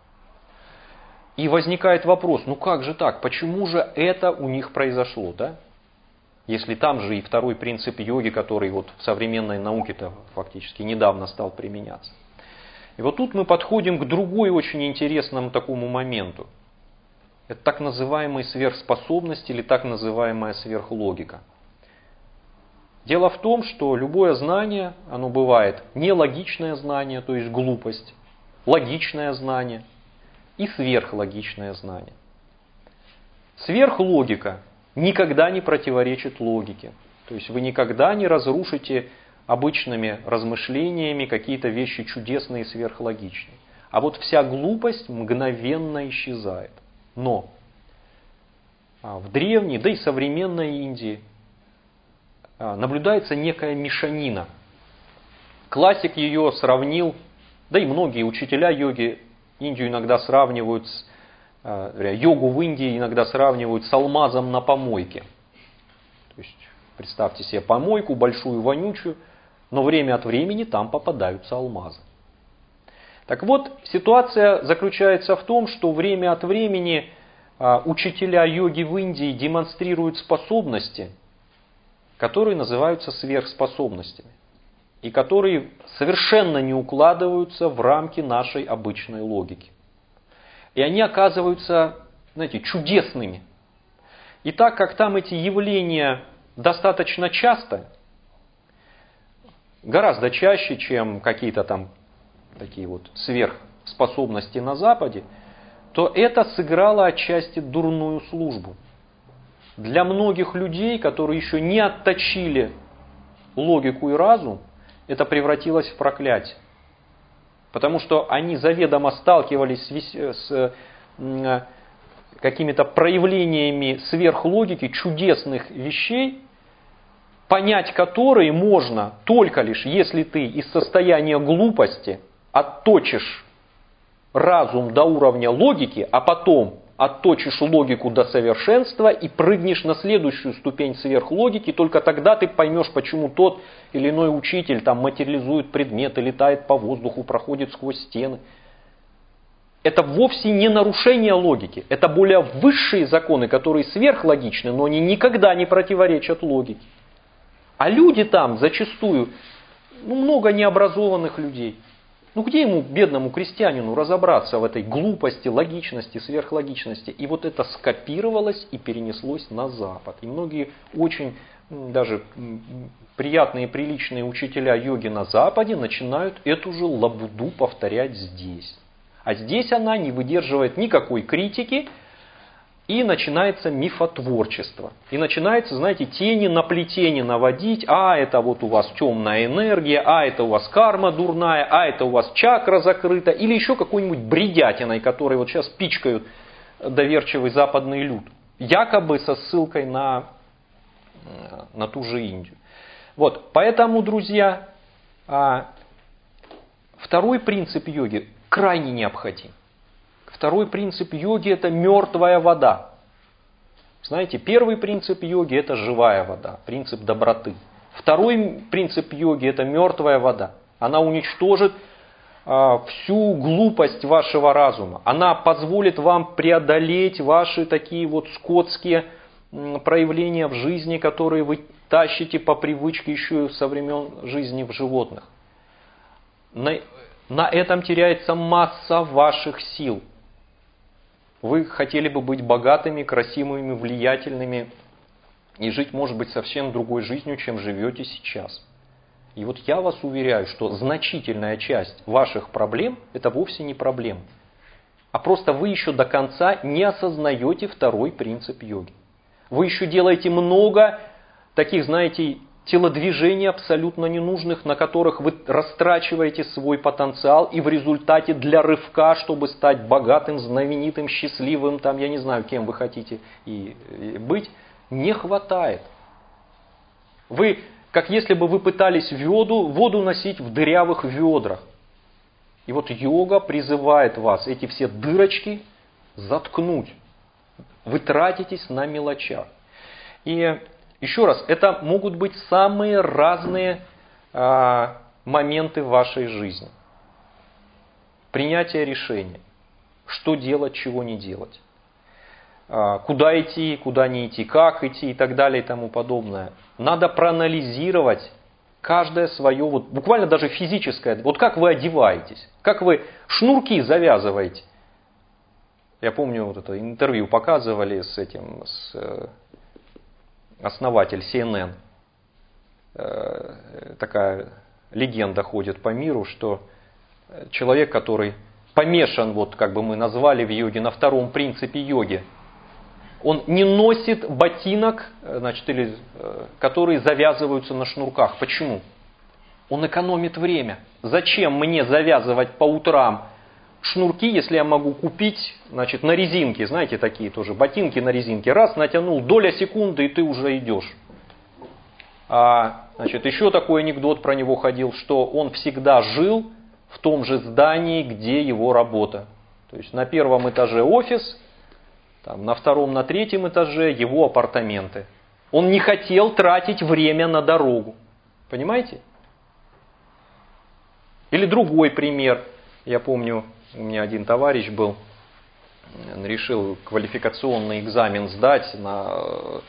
И возникает вопрос, ну как же так, почему же это у них произошло, да? Если там же и второй принцип йоги, который вот в современной науке-то фактически недавно стал применяться. И вот тут мы подходим к другой очень интересному такому моменту. Это так называемые сверхспособности или так называемая сверхлогика. Дело в том, что любое знание, оно бывает нелогичное знание, то есть глупость, логичное знание и сверхлогичное знание. Сверхлогика никогда не противоречит логике. То есть вы никогда не разрушите обычными размышлениями какие-то вещи чудесные и сверхлогичные. А вот вся глупость мгновенно исчезает. Но в древней, да и современной Индии наблюдается некая мешанина. Классик ее сравнил, да и многие учителя йоги Индию иногда сравнивают с йогу в Индии иногда сравнивают с алмазом на помойке. То есть представьте себе помойку большую, вонючую, но время от времени там попадаются алмазы. Так вот, ситуация заключается в том, что время от времени учителя йоги в Индии демонстрируют способности, которые называются сверхспособностями, и которые совершенно не укладываются в рамки нашей обычной логики. И они оказываются, знаете, чудесными. И так как там эти явления достаточно часто, гораздо чаще, чем какие-то там такие вот сверхспособности на Западе, то это сыграло отчасти дурную службу. Для многих людей, которые еще не отточили логику и разум, это превратилось в проклятие. Потому что они заведомо сталкивались с какими-то проявлениями сверхлогики, чудесных вещей, понять которые можно только лишь, если ты из состояния глупости отточишь разум до уровня логики, а потом отточишь логику до совершенства и прыгнешь на следующую ступень сверхлогики, только тогда ты поймешь, почему тот или иной учитель там материализует предметы, летает по воздуху, проходит сквозь стены. Это вовсе не нарушение логики, это более высшие законы, которые сверхлогичны, но они никогда не противоречат логике. А люди там зачастую, ну, много необразованных людей. Ну где ему, бедному крестьянину, разобраться в этой глупости, логичности, сверхлогичности? И вот это скопировалось и перенеслось на Запад. И многие очень даже приятные, приличные учителя йоги на Западе начинают эту же лабуду повторять здесь. А здесь она не выдерживает никакой критики, и начинается мифотворчество. И начинается, знаете, тени на плетени наводить. А, это вот у вас темная энергия, а, это у вас карма дурная, а, это у вас чакра закрыта. Или еще какой-нибудь бредятиной, которой вот сейчас пичкают доверчивый западный люд. Якобы со ссылкой на, на ту же Индию. Вот, поэтому, друзья, второй принцип йоги крайне необходим. Второй принцип йоги – это мертвая вода. Знаете, первый принцип йоги – это живая вода, принцип доброты. Второй принцип йоги – это мертвая вода. Она уничтожит а, всю глупость вашего разума. Она позволит вам преодолеть ваши такие вот скотские м, проявления в жизни, которые вы тащите по привычке еще со времен жизни в животных. На, на этом теряется масса ваших сил. Вы хотели бы быть богатыми, красивыми, влиятельными и жить, может быть, совсем другой жизнью, чем живете сейчас. И вот я вас уверяю, что значительная часть ваших проблем – это вовсе не проблемы. А просто вы еще до конца не осознаете второй принцип йоги. Вы еще делаете много таких, знаете, телодвижений абсолютно ненужных, на которых вы растрачиваете свой потенциал, и в результате для рывка, чтобы стать богатым, знаменитым, счастливым, там, я не знаю, кем вы хотите и, и быть, не хватает. Вы, как если бы вы пытались воду, воду носить в дырявых ведрах. И вот йога призывает вас эти все дырочки заткнуть. Вы тратитесь на мелочах. И еще раз, это могут быть самые разные а, моменты в вашей жизни. Принятие решения. Что делать, чего не делать. А, куда идти, куда не идти, как идти и так далее и тому подобное. Надо проанализировать каждое свое, вот, буквально даже физическое. Вот как вы одеваетесь, как вы шнурки завязываете. Я помню, вот это интервью показывали с этим, с э, основатель си эн эн. Э, такая легенда ходит по миру, что человек, который помешан, вот как бы мы назвали в йоге, на втором принципе йоги, он не носит ботинок, значит, или, э, которые завязываются на шнурках. Почему? Он экономит время. Зачем мне завязывать по утрам шнурки, если я могу купить, значит, на резинке, знаете, такие тоже ботинки на резинке. Раз, натянул, доля секунды, и ты уже идешь. А, значит, еще такой анекдот про него ходил, что он всегда жил в том же здании, где его работа. То есть на первом этаже офис, там, на втором, на третьем этаже его апартаменты. Он не хотел тратить время на дорогу. Понимаете? Или другой пример. Я помню, у меня один товарищ был, он решил квалификационный экзамен сдать на,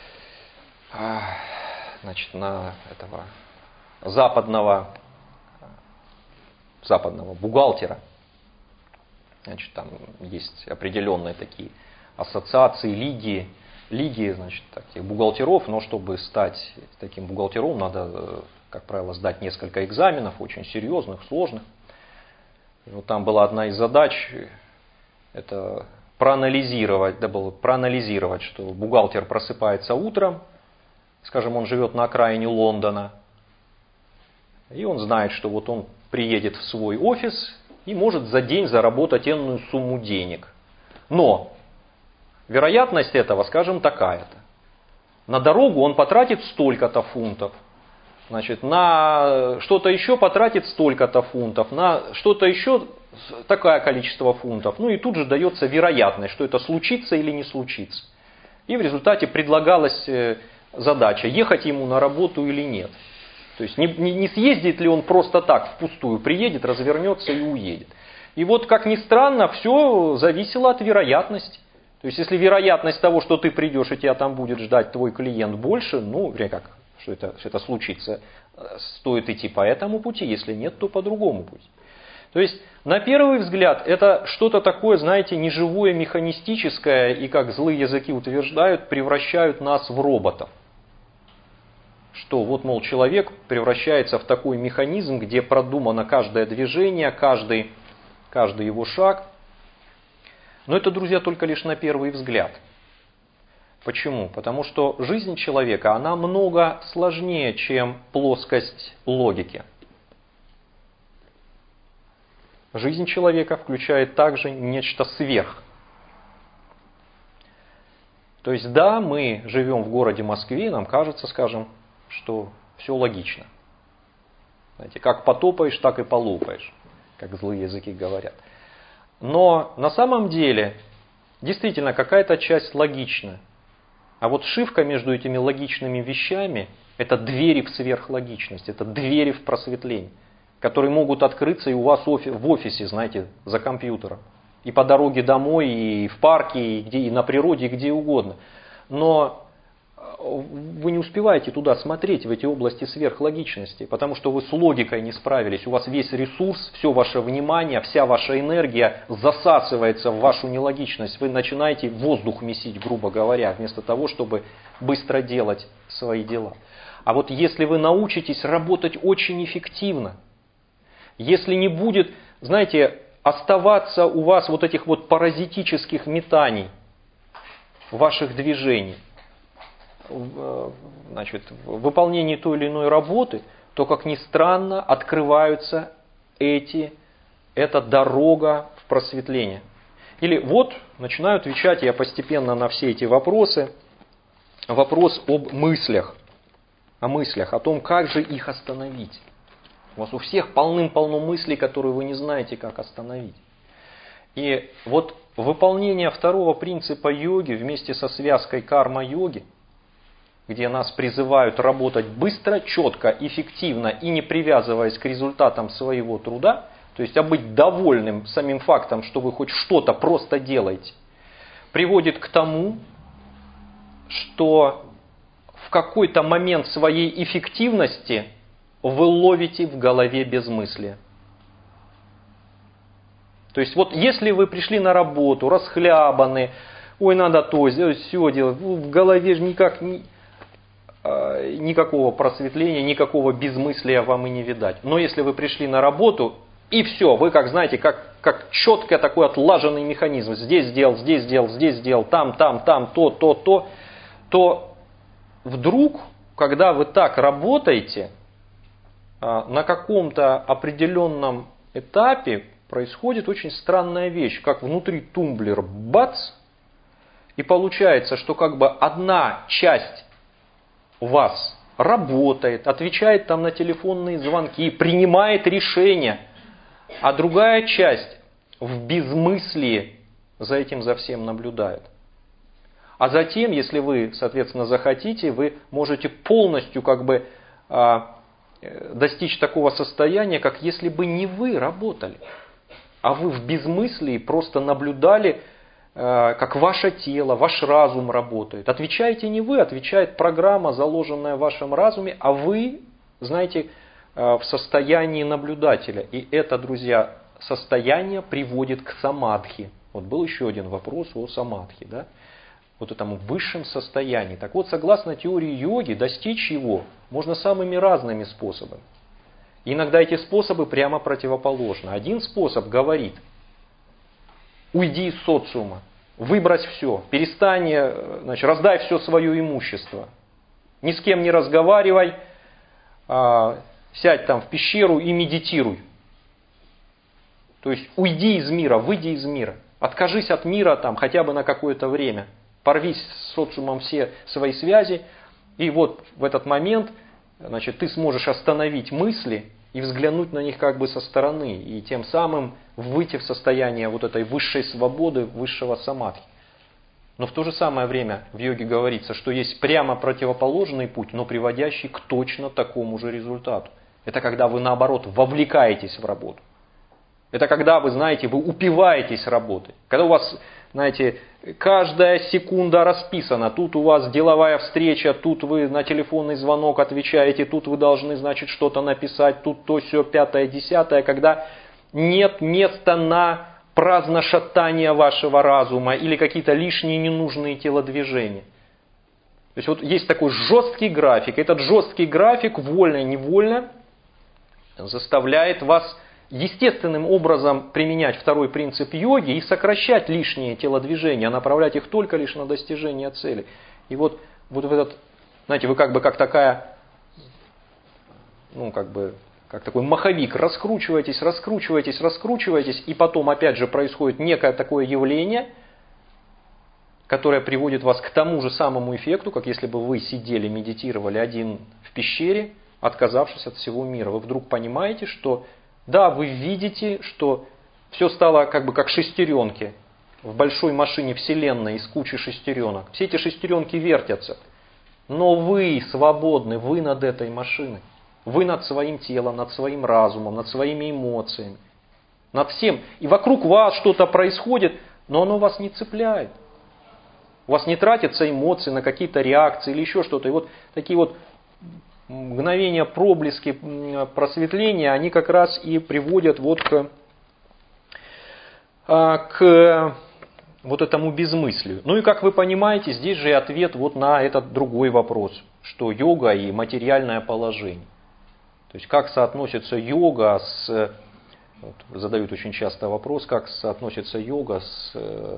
значит, на этого западного, западного бухгалтера. Значит, там есть определенные такие ассоциации, лиги, лиги, значит, таких бухгалтеров, но чтобы стать таким бухгалтером, надо, как правило, сдать несколько экзаменов, очень серьезных, сложных. И вот там была одна из задач, это проанализировать, да, было проанализировать, что бухгалтер просыпается утром, скажем, он живет на окраине Лондона, и он знает, что вот он приедет в свой офис и может за день заработать энную сумму денег. Но вероятность этого, скажем, такая-то. На дорогу он потратит столько-то фунтов. Значит, на что-то еще потратит столько-то фунтов, на что-то еще такое количество фунтов. Ну и тут же дается вероятность, что это случится или не случится. И в результате предлагалась задача, ехать ему на работу или нет. То есть не, не, не съездит ли он просто так впустую, приедет, развернется и уедет. И вот, как ни странно, все зависело от вероятности. То есть если вероятность того, что ты придешь и тебя там будет ждать твой клиент больше, ну, как... Что это, что это случится, стоит идти по этому пути, если нет, то по другому пути. То есть, на первый взгляд, это что-то такое, знаете, неживое, механистическое, и, как злые языки утверждают, превращают нас в роботов. Что вот, мол, человек превращается в такой механизм, где продумано каждое движение, каждый, каждый его шаг. Но это, друзья, только лишь на первый взгляд. Почему? Потому что жизнь человека, она много сложнее, чем плоскость логики. Жизнь человека включает также нечто сверх. То есть, да, мы живем в городе Москве, и нам кажется, скажем, что все логично. Знаете, как потопаешь, так и полопаешь, как злые языки говорят. Но на самом деле, действительно, какая-то часть логична. А вот шивка между этими логичными вещами – это двери в сверхлогичность, это двери в просветление, которые могут открыться и у вас в офисе, знаете, за компьютером. И по дороге домой, и в парке, и, где, и на природе, и где угодно. Но вы не успеваете туда смотреть, в эти области сверхлогичности, потому что вы с логикой не справились. У вас весь ресурс, все ваше внимание, вся ваша энергия засасывается в вашу нелогичность. Вы начинаете воздух месить, грубо говоря, вместо того, чтобы быстро делать свои дела. А вот если вы научитесь работать очень эффективно, если не будет, знаете, оставаться у вас вот этих вот паразитических метаний ваших движений, значит, в выполнении той или иной работы, то, как ни странно, открываются эти, эта дорога в просветление. Или вот, начинаю отвечать я постепенно на все эти вопросы. Вопрос об мыслях, о мыслях, о том, как же их остановить. У вас у всех полным-полно мыслей, которые вы не знаете, как остановить. И вот выполнение второго принципа йоги вместе со связкой карма-йоги, где нас призывают работать быстро, четко, эффективно и не привязываясь к результатам своего труда, то есть а быть довольным самим фактом, что вы хоть что-то просто делаете, приводит к тому, что в какой-то момент своей эффективности вы ловите в голове безмыслие. То есть вот если вы пришли на работу, расхлябаны, ой, надо то сделать, все делать, в голове же никак ни, никакого просветления, никакого безмыслия вам и не видать. Но если вы пришли на работу, и все, вы как знаете, как, как четко такой отлаженный механизм, здесь сделал, здесь сделал, здесь сделал, там, там, там, то, то, то, то вдруг, когда вы так работаете, на каком-то определенном этапе происходит очень странная вещь, как внутри тумблера бац, и получается, что как бы одна часть вас работает, отвечает там на телефонные звонки, принимает решения, а другая часть в безмыслии за этим за всем наблюдает. А затем, если вы, соответственно, захотите, вы можете полностью как бы достичь такого состояния, как если бы не вы работали, а вы в безмыслии просто наблюдали, как ваше тело, ваш разум работает. Отвечаете не вы, отвечает программа, заложенная в вашем разуме, а вы, знаете, в состоянии наблюдателя. И это, друзья, состояние приводит к самадхи. Вот был еще один вопрос о самадхи, да? Вот этому высшем состоянии. Так вот, согласно теории йоги, достичь его можно самыми разными способами. И иногда эти способы прямо противоположны. Один способ говорит: уйди из социума, выбрось все, перестань, значит, раздай все свое имущество, ни с кем не разговаривай, а, сядь там в пещеру и медитируй. То есть уйди из мира, выйди из мира, откажись от мира там хотя бы на какое-то время, порвись с социумом все свои связи, и вот в этот момент, значит, ты сможешь остановить мысли и взглянуть на них как бы со стороны, и тем самым выйти в состояние вот этой высшей свободы, высшего самадхи. Но в то же самое время в йоге говорится, что есть прямо противоположный путь, но приводящий к точно такому же результату. Это когда вы наоборот вовлекаетесь в работу. Это когда вы, знаете, вы упиваетесь работой. Когда у вас, знаете, каждая секунда расписана. Тут у вас деловая встреча, тут вы на телефонный звонок отвечаете, тут вы должны, значит, что-то написать, тут то, сё, пятое, десятое. Когда нет места на праздношатание вашего разума или какие-то лишние ненужные телодвижения. То есть вот есть такой жесткий график. Этот жесткий график вольно-невольно заставляет вас естественным образом применять второй принцип йоги и сокращать лишние телодвижения, направлять их только лишь на достижение цели. И вот, вот в этот, знаете, вы как бы как такая, ну как бы, как такой маховик, раскручиваетесь, раскручиваетесь, раскручиваетесь, и потом опять же происходит некое такое явление, которое приводит вас к тому же самому эффекту, как если бы вы сидели, медитировали один в пещере, отказавшись от всего мира. Вы вдруг понимаете, что да, вы видите, что все стало как бы как шестеренки в большой машине Вселенной из кучи шестеренок. Все эти шестеренки вертятся. Но вы свободны, вы над этой машиной. Вы над своим телом, над своим разумом, над своими эмоциями. Над всем. И вокруг вас что-то происходит, но оно вас не цепляет. У вас не тратятся эмоции на какие-то реакции или еще что-то. И вот такие вот мгновения, проблески просветления, они как раз и приводят вот к, к вот этому безмыслию. Ну и как вы понимаете, здесь же и ответ вот на этот другой вопрос, что йога и материальное положение. То есть как соотносится йога с, вот, задают очень часто вопрос, как соотносится йога с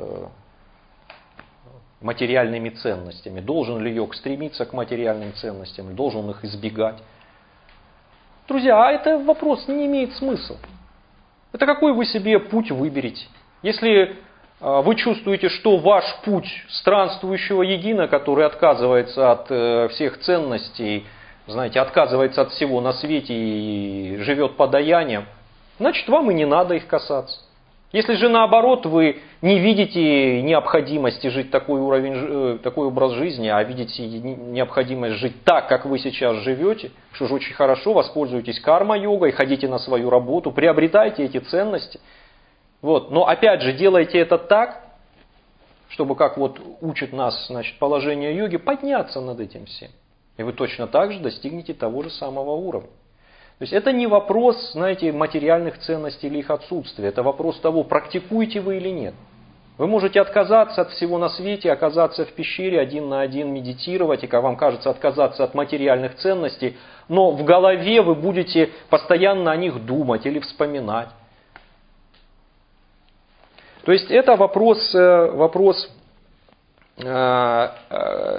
материальными ценностями. Должен ли йог стремиться к материальным ценностям, должен он их избегать? Друзья, а это вопрос не имеет смысла. Это какой вы себе путь выберете. Если вы чувствуете, что ваш путь странствующего йогина, который отказывается от всех ценностей, знаете, отказывается от всего на свете и живет подаянием, значит, вам и не надо их касаться. Если же наоборот вы не видите необходимости жить такой уровень, такой образ жизни, а видите необходимость жить так, как вы сейчас живете, что же очень хорошо, воспользуйтесь карма-йогой, ходите на свою работу, приобретайте эти ценности. Вот. Но опять же, делайте это так, чтобы, как вот учит нас, значит, положение йоги, подняться над этим всем. И вы точно так же достигнете того же самого уровня. То есть это не вопрос, знаете, материальных ценностей или их отсутствия. Это вопрос того, практикуете вы или нет. Вы можете отказаться от всего на свете, оказаться в пещере один на один, медитировать, и, как вам кажется, отказаться от материальных ценностей, но в голове вы будете постоянно о них думать или вспоминать. То есть это вопрос, вопрос э, э,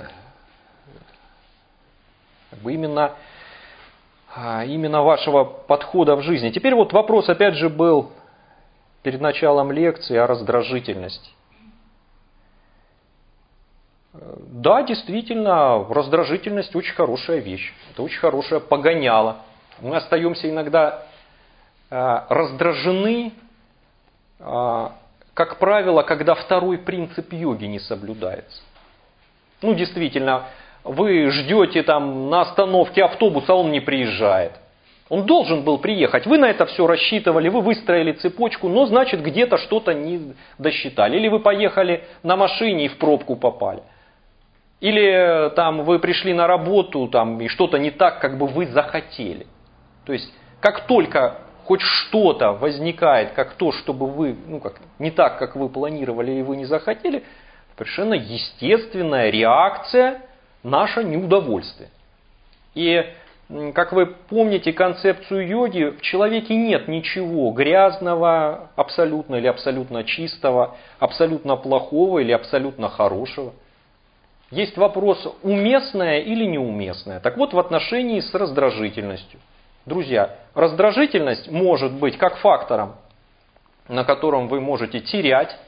как бы именно... именно вашего подхода в жизни. Теперь вот вопрос опять же был перед началом лекции о раздражительности. Да, действительно, раздражительность очень хорошая вещь. Это очень хорошее погоняло. Мы остаемся иногда раздражены, как правило, когда второй принцип йоги не соблюдается. Ну, действительно, вы ждете там на остановке автобуса, а он не приезжает. Он должен был приехать. Вы на это все рассчитывали, вы выстроили цепочку, но значит где-то что-то не досчитали. Или вы поехали на машине и в пробку попали. Или там вы пришли на работу там, и что-то не так, как бы вы захотели. То есть как только хоть что-то возникает, как то, чтобы вы, ну как, не так, как вы планировали и вы не захотели, совершенно естественная реакция, наше неудовольствие. И, как вы помните концепцию йоги, в человеке нет ничего грязного абсолютно или абсолютно чистого, абсолютно плохого или абсолютно хорошего. Есть вопрос, уместное или неуместное. Так вот, в отношении с раздражительностью. Друзья, раздражительность может быть как фактором, на котором вы можете терять,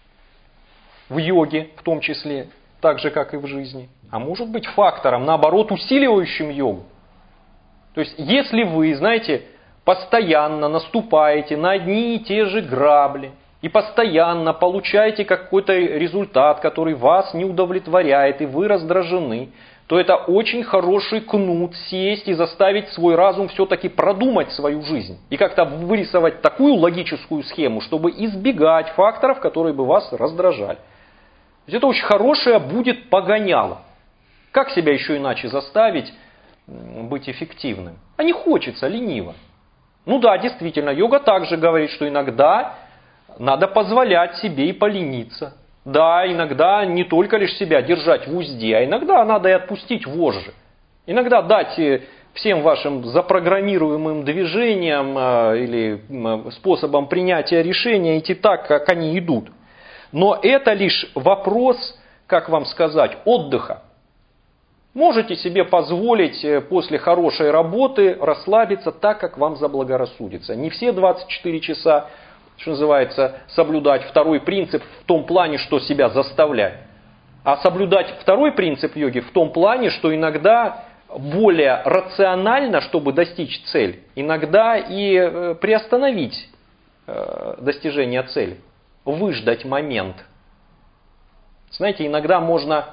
в йоге в том числе, так же, как и в жизни. А может быть фактором, наоборот, усиливающим йогу. То есть, если вы, знаете, постоянно наступаете на одни и те же грабли, и постоянно получаете какой-то результат, который вас не удовлетворяет, и вы раздражены, то это очень хороший кнут сесть и заставить свой разум все-таки продумать свою жизнь. И как-то вырисовать такую логическую схему, чтобы избегать факторов, которые бы вас раздражали. То есть это очень хорошее будет погоняло. Как себя еще иначе заставить быть эффективным? А не хочется, лениво. Ну да, действительно, йога также говорит, что иногда надо позволять себе и полениться. Да, иногда не только лишь себя держать в узде, а иногда надо и отпустить вожжи. Иногда дать всем вашим запрограммируемым движениям или способам принятия решения идти так, как они идут. Но это лишь вопрос, как вам сказать, отдыха. Можете себе позволить после хорошей работы расслабиться так, как вам заблагорассудится. Не все двадцать четыре часа, что называется, соблюдать второй принцип в том плане, что себя заставлять. А соблюдать второй принцип йоги в том плане, что иногда более рационально, чтобы достичь цели, иногда и приостановить достижение цели. Выждать момент. Знаете, иногда можно,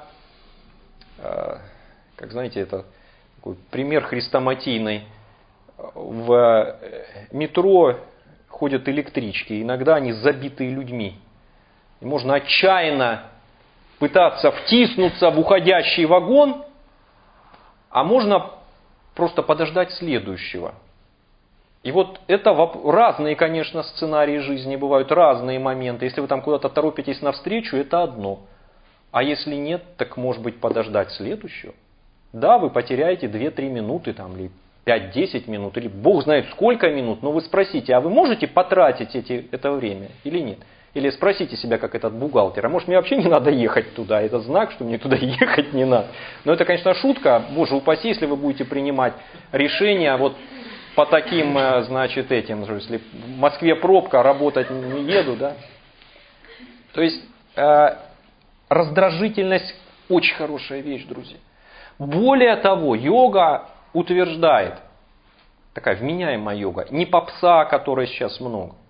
как знаете, это такой пример хрестоматийный. В метро ходят электрички, иногда они забитые людьми. И можно отчаянно пытаться втиснуться в уходящий вагон, а можно просто подождать следующего. И вот это разные, конечно, сценарии жизни бывают, разные моменты. Если вы там куда-то торопитесь навстречу, это одно. А если нет, так может быть подождать следующего. Да, вы потеряете две-три минуты, там, или пять-десять минут, или бог знает сколько минут, но вы спросите, а вы можете потратить эти, это время или нет? Или спросите себя, как этот бухгалтер, а может мне вообще не надо ехать туда, это знак, что мне туда ехать не надо. Но это, конечно, шутка, боже упаси, если вы будете принимать решения, вот, по таким, значит, этим, если в Москве пробка, работать не еду, да. То есть, э, раздражительность очень хорошая вещь, друзья. Более того, йога утверждает, такая вменяемая йога, не попса, которой сейчас много.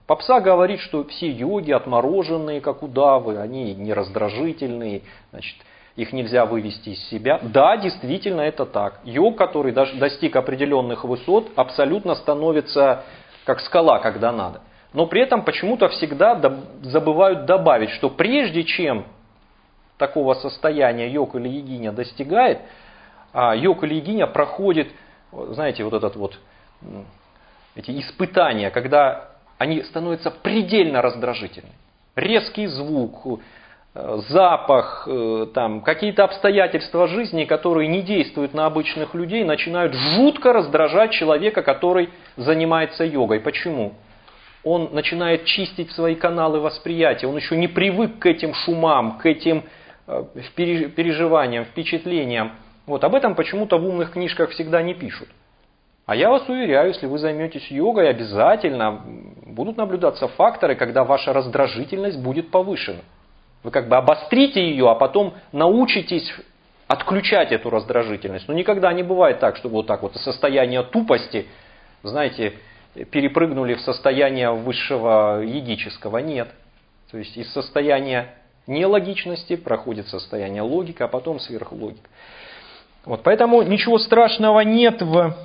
Попса говорит, что все йоги отмороженные, как удавы, они нераздражительные, значит, их нельзя вывести из себя. Да, действительно это так. Йог, который достиг определенных высот, абсолютно становится как скала, когда надо. Но при этом почему-то всегда забывают добавить, что прежде чем такого состояния йог или йогиня достигает, йог или йогиня проходит, знаете, вот этот вот, эти испытания, когда они становятся предельно раздражительны. Резкий звук, запах, там, какие-то обстоятельства жизни, которые не действуют на обычных людей, начинают жутко раздражать человека, который занимается йогой. Почему? Он начинает чистить свои каналы восприятия, он еще не привык к этим шумам, к этим переживаниям, впечатлениям. Вот, об этом почему-то в умных книжках всегда не пишут. А я вас уверяю, если вы займетесь йогой, обязательно будут наблюдаться факторы, когда ваша раздражительность будет повышена. Вы как бы обострите ее, а потом научитесь отключать эту раздражительность. Но никогда не бывает так, чтобы вот так вот из состояния тупости, знаете, перепрыгнули в состояние высшего йогического. Нет. То есть из состояния нелогичности проходит состояние логики, а потом сверхлогика. Вот, поэтому ничего страшного нет в...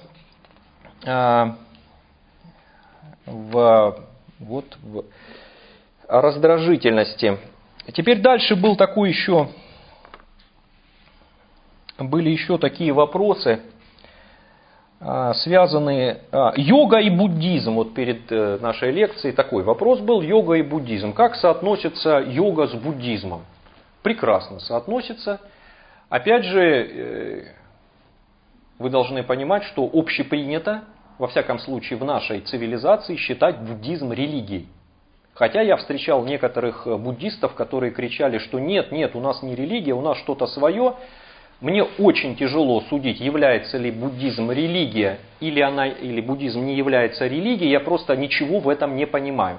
В, вот, в раздражительности. Теперь дальше был такой еще, были еще такие вопросы, связанные йога и буддизм. Вот перед нашей лекцией такой вопрос был: йога и буддизм. Как соотносится йога с буддизмом? Прекрасно соотносится. Опять же, вы должны понимать, что общепринято, во всяком случае в нашей цивилизации, считать буддизм религией. Хотя я встречал некоторых буддистов, которые кричали, что нет, нет, у нас не религия, у нас что-то свое. Мне очень тяжело судить, является ли буддизм религия или, она, или буддизм не является религией, я просто ничего в этом не понимаю.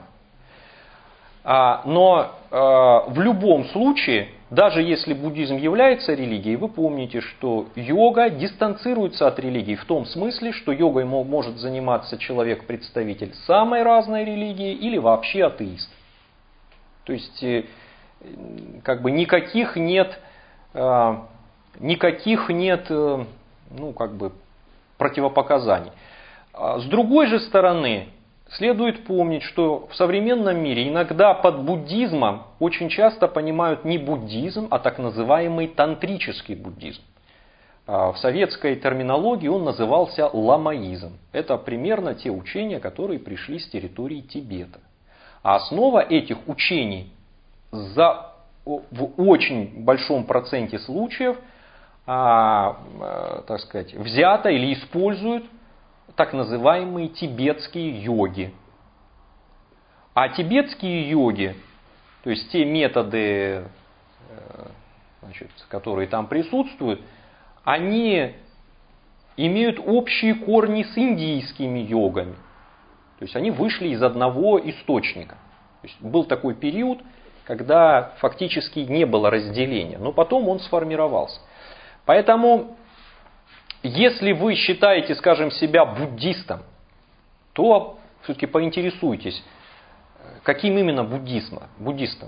Но в любом случае, даже если буддизм является религией, вы помните, что йога дистанцируется от религии в том смысле, что йогой может заниматься человек-представитель самой разной религии или вообще атеист. То есть как бы никаких нет, никаких нет ну, как бы противопоказаний. С другой же стороны, следует помнить, что в современном мире иногда под буддизмом очень часто понимают не буддизм, а так называемый тантрический буддизм. В советской терминологии он назывался ламаизм. Это примерно те учения, которые пришли с территории Тибета. А основа этих учений за, в очень большом проценте случаев а, а, так сказать, взята или используют так называемые тибетские йоги. А тибетские йоги, то есть те методы, значит, которые там присутствуют, они имеют общие корни с индийскими йогами. То есть они вышли из одного источника. То есть был такой период, когда фактически не было разделения, но потом он сформировался. Поэтому если вы считаете, скажем, себя буддистом, то все-таки поинтересуйтесь, каким именно буддизмом, буддистом.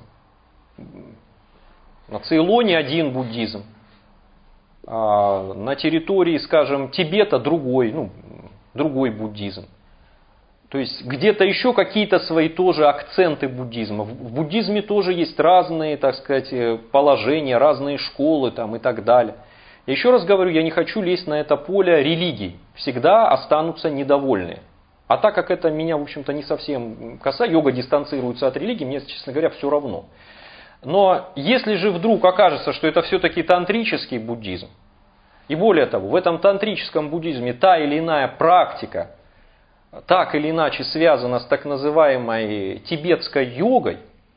На Цейлоне один буддизм, а на территории, скажем, Тибета другой, ну, другой буддизм. То есть где-то еще какие-то свои тоже акценты буддизма. В буддизме тоже есть разные, так сказать, положения, разные школы там, и так далее. Еще раз говорю, я не хочу лезть на это поле религий. Всегда останутся недовольные. А так как это меня, в общем-то, не совсем касается, йога дистанцируется от религии, мне, честно говоря, все равно. Но если же вдруг окажется, что это все-таки тантрический буддизм, и более того, в этом тантрическом буддизме та или иная практика так или иначе связана с так называемой тибетской йогой,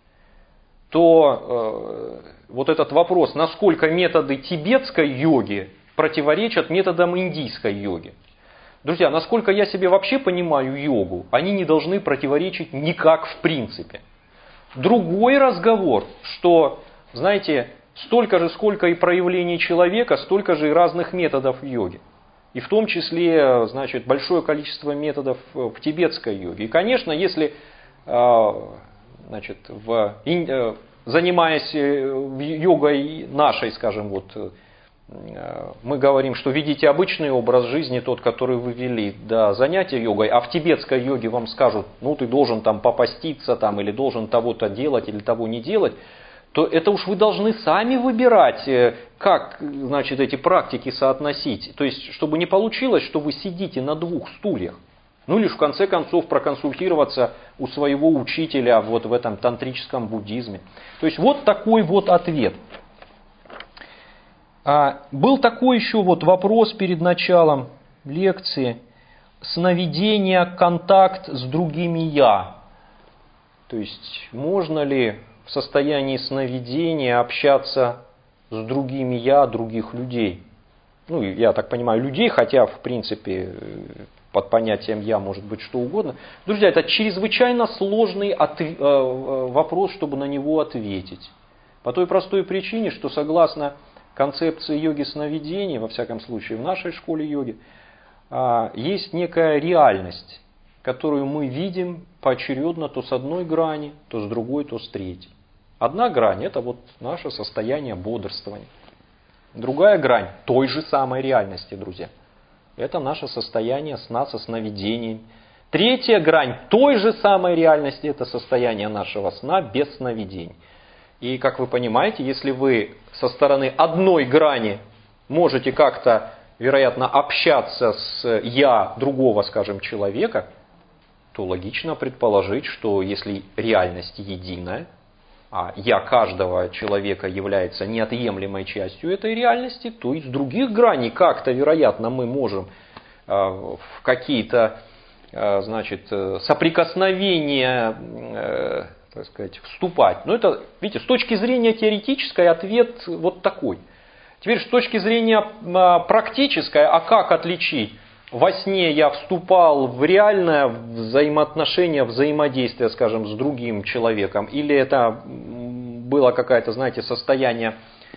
то э, вот этот вопрос, насколько методы тибетской йоги противоречат методам индийской йоги. Друзья, насколько я себе вообще понимаю йогу, они не должны противоречить никак в принципе. Другой разговор, что, знаете, столько же, сколько и проявлений человека, столько же и разных методов в йоге. И в том числе, значит, большое количество методов в тибетской йоге. И, конечно, если значит, в, занимаясь йогой нашей, скажем, вот, мы говорим, что ведите обычный образ жизни, тот, который вы вели до занятия йогой, а в тибетской йоге вам скажут, ну ты должен там попаститься там, или должен того-то делать или того не делать, то это уж вы должны сами выбирать, как, значит, эти практики соотносить. То есть, чтобы не получилось, что вы сидите на двух стульях. Ну, лишь в конце концов проконсультироваться у своего учителя вот в этом тантрическом буддизме. То есть, вот такой вот ответ. А, был такой еще вот вопрос перед началом лекции. Сновидение, контакт с другими «я». То есть, можно ли в состоянии сновидения общаться с другими «я» других людей? Ну, я так понимаю, людей, хотя, в принципе, под понятием «я» может быть что угодно. Друзья, это чрезвычайно сложный от... вопрос, чтобы на него ответить. По той простой причине, что согласно концепции йоги сновидений, во всяком случае в нашей школе йоги, есть некая реальность, которую мы видим поочередно то с одной грани, то с другой, то с третьей. Одна грань – это вот наше состояние бодрствования. Другая грань той же самой реальности, друзья. Это наше состояние сна со сновидением. Третья грань той же самой реальности – это состояние нашего сна без сновидений. И, как вы понимаете, если вы со стороны одной грани можете как-то, вероятно, общаться с «я» другого, скажем, человека, то логично предположить, что если реальность единая, а «я» каждого человека является неотъемлемой частью этой реальности, то из других граней как-то, вероятно, мы можем в какие-то, значит, соприкосновения, так сказать, вступать. Но это, видите, с точки зрения теоретической ответ вот такой. Теперь с точки зрения практической, а как отличить? Во сне я вступал в реальное взаимоотношение, взаимодействие, скажем, с другим человеком, или это было какое-то, знаете, состояние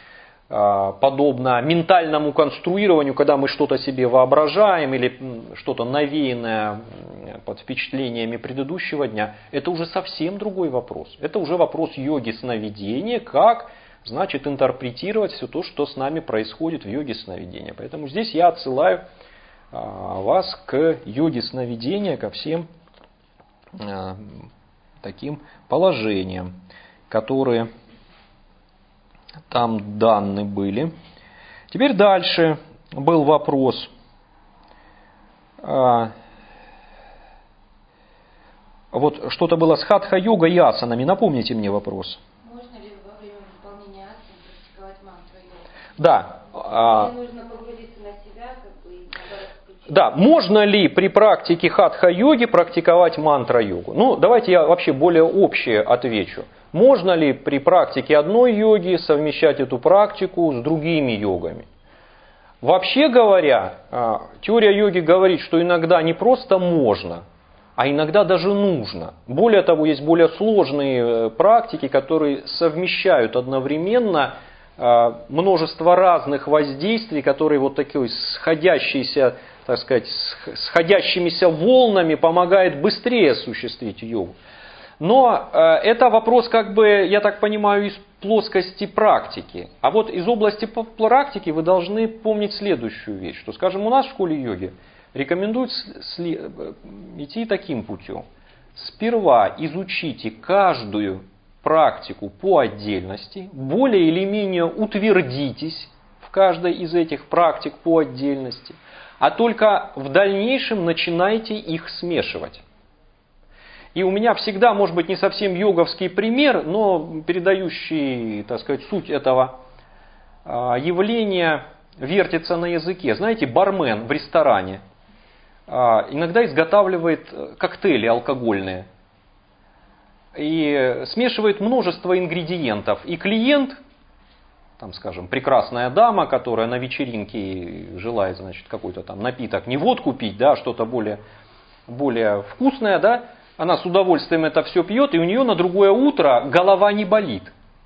подобно ментальному конструированию, когда мы что-то себе воображаем или что-то навеянное под впечатлениями предыдущего дня, это уже совсем другой вопрос. Это уже вопрос йоги сновидения, как, значит, интерпретировать все то, что с нами происходит в йоге сновидения. Поэтому здесь я отсылаю вас к йоге сновидения, ко всем таким положениям, которые там даны были. Теперь дальше был вопрос. Вот что-то было с хатха-йогой и асанами. Напомните мне вопрос. Можно ли во время выполнения асан практиковать мантра-йогу? Да. Или нужно погрузиться на себя, как бы, и наоборот включить? Да, можно ли при практике хатха-йоги практиковать мантра-йогу? Ну, давайте я вообще более общее отвечу. Можно ли при практике одной йоги совмещать эту практику с другими йогами? Вообще говоря, теория йоги говорит, что иногда не просто можно, а иногда даже нужно. Более того, есть более сложные практики, которые совмещают одновременно множество разных воздействий, которые вот такой сходящиеся, так сказать, сходящимися волнами помогает быстрее осуществить йогу. Но э, это вопрос, как бы, я так понимаю, из плоскости практики. А вот из области практики вы должны помнить следующую вещь, что, скажем, у нас в школе йоги рекомендуют идти таким путем. Сперва изучите каждую практику по отдельности, более или менее утвердитесь в каждой из этих практик по отдельности, а только в дальнейшем начинайте их смешивать. И у меня всегда, может быть, не совсем йоговский пример, но передающий, так сказать, суть этого явления вертится на языке. Знаете, бармен в ресторане иногда изготавливает коктейли алкогольные и смешивает множество ингредиентов. И клиент, там, скажем, прекрасная дама, которая на вечеринке желает, значит, какой-то там напиток, не водку пить, да, а что-то более, более вкусное, да, она с удовольствием это все пьет, и у нее на другое утро голова не болит.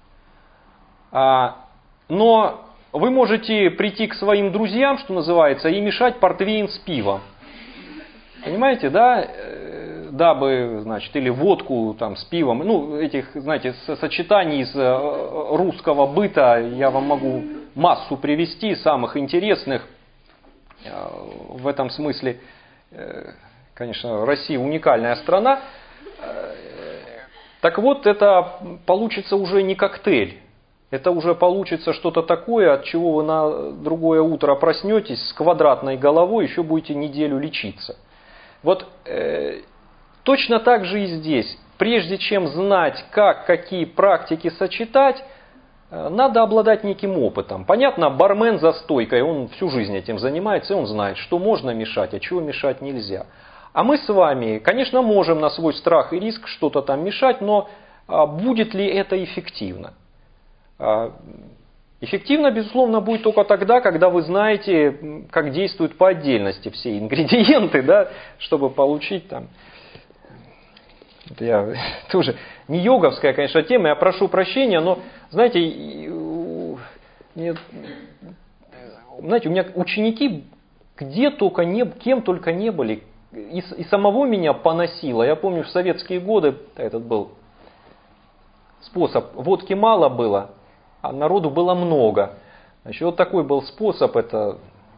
Но вы можете прийти к своим друзьям, что называется, и мешать портвейн с пивом. Понимаете, да? дабы, значит, или водку там с пивом, ну, этих, знаете, сочетаний из русского быта я вам могу массу привести, самых интересных. В этом смысле, конечно, Россия уникальная страна. Так вот, это получится уже не коктейль. Это уже получится что-то такое, от чего вы на другое утро проснетесь с квадратной головой, еще будете неделю лечиться. Вот э, точно так же и здесь. Прежде чем знать, как, какие практики сочетать, э, надо обладать неким опытом. Понятно, бармен за стойкой, он всю жизнь этим занимается, и он знает, что можно мешать, а чего мешать нельзя. А мы с вами, конечно, можем на свой страх и риск что-то там мешать, но э, будет ли это эффективно? Э, Эффективно, безусловно, будет только тогда, когда вы знаете, как действуют по отдельности все ингредиенты, да, чтобы получить там... Это я тоже не йоговская, конечно, тема, я прошу прощения, но, знаете, знаете, у меня ученики где только не, кем только не были, и, и самого меня поносило. Я помню, в советские годы этот был способ, водки мало было, а народу было много. Значит, вот такой был способ, это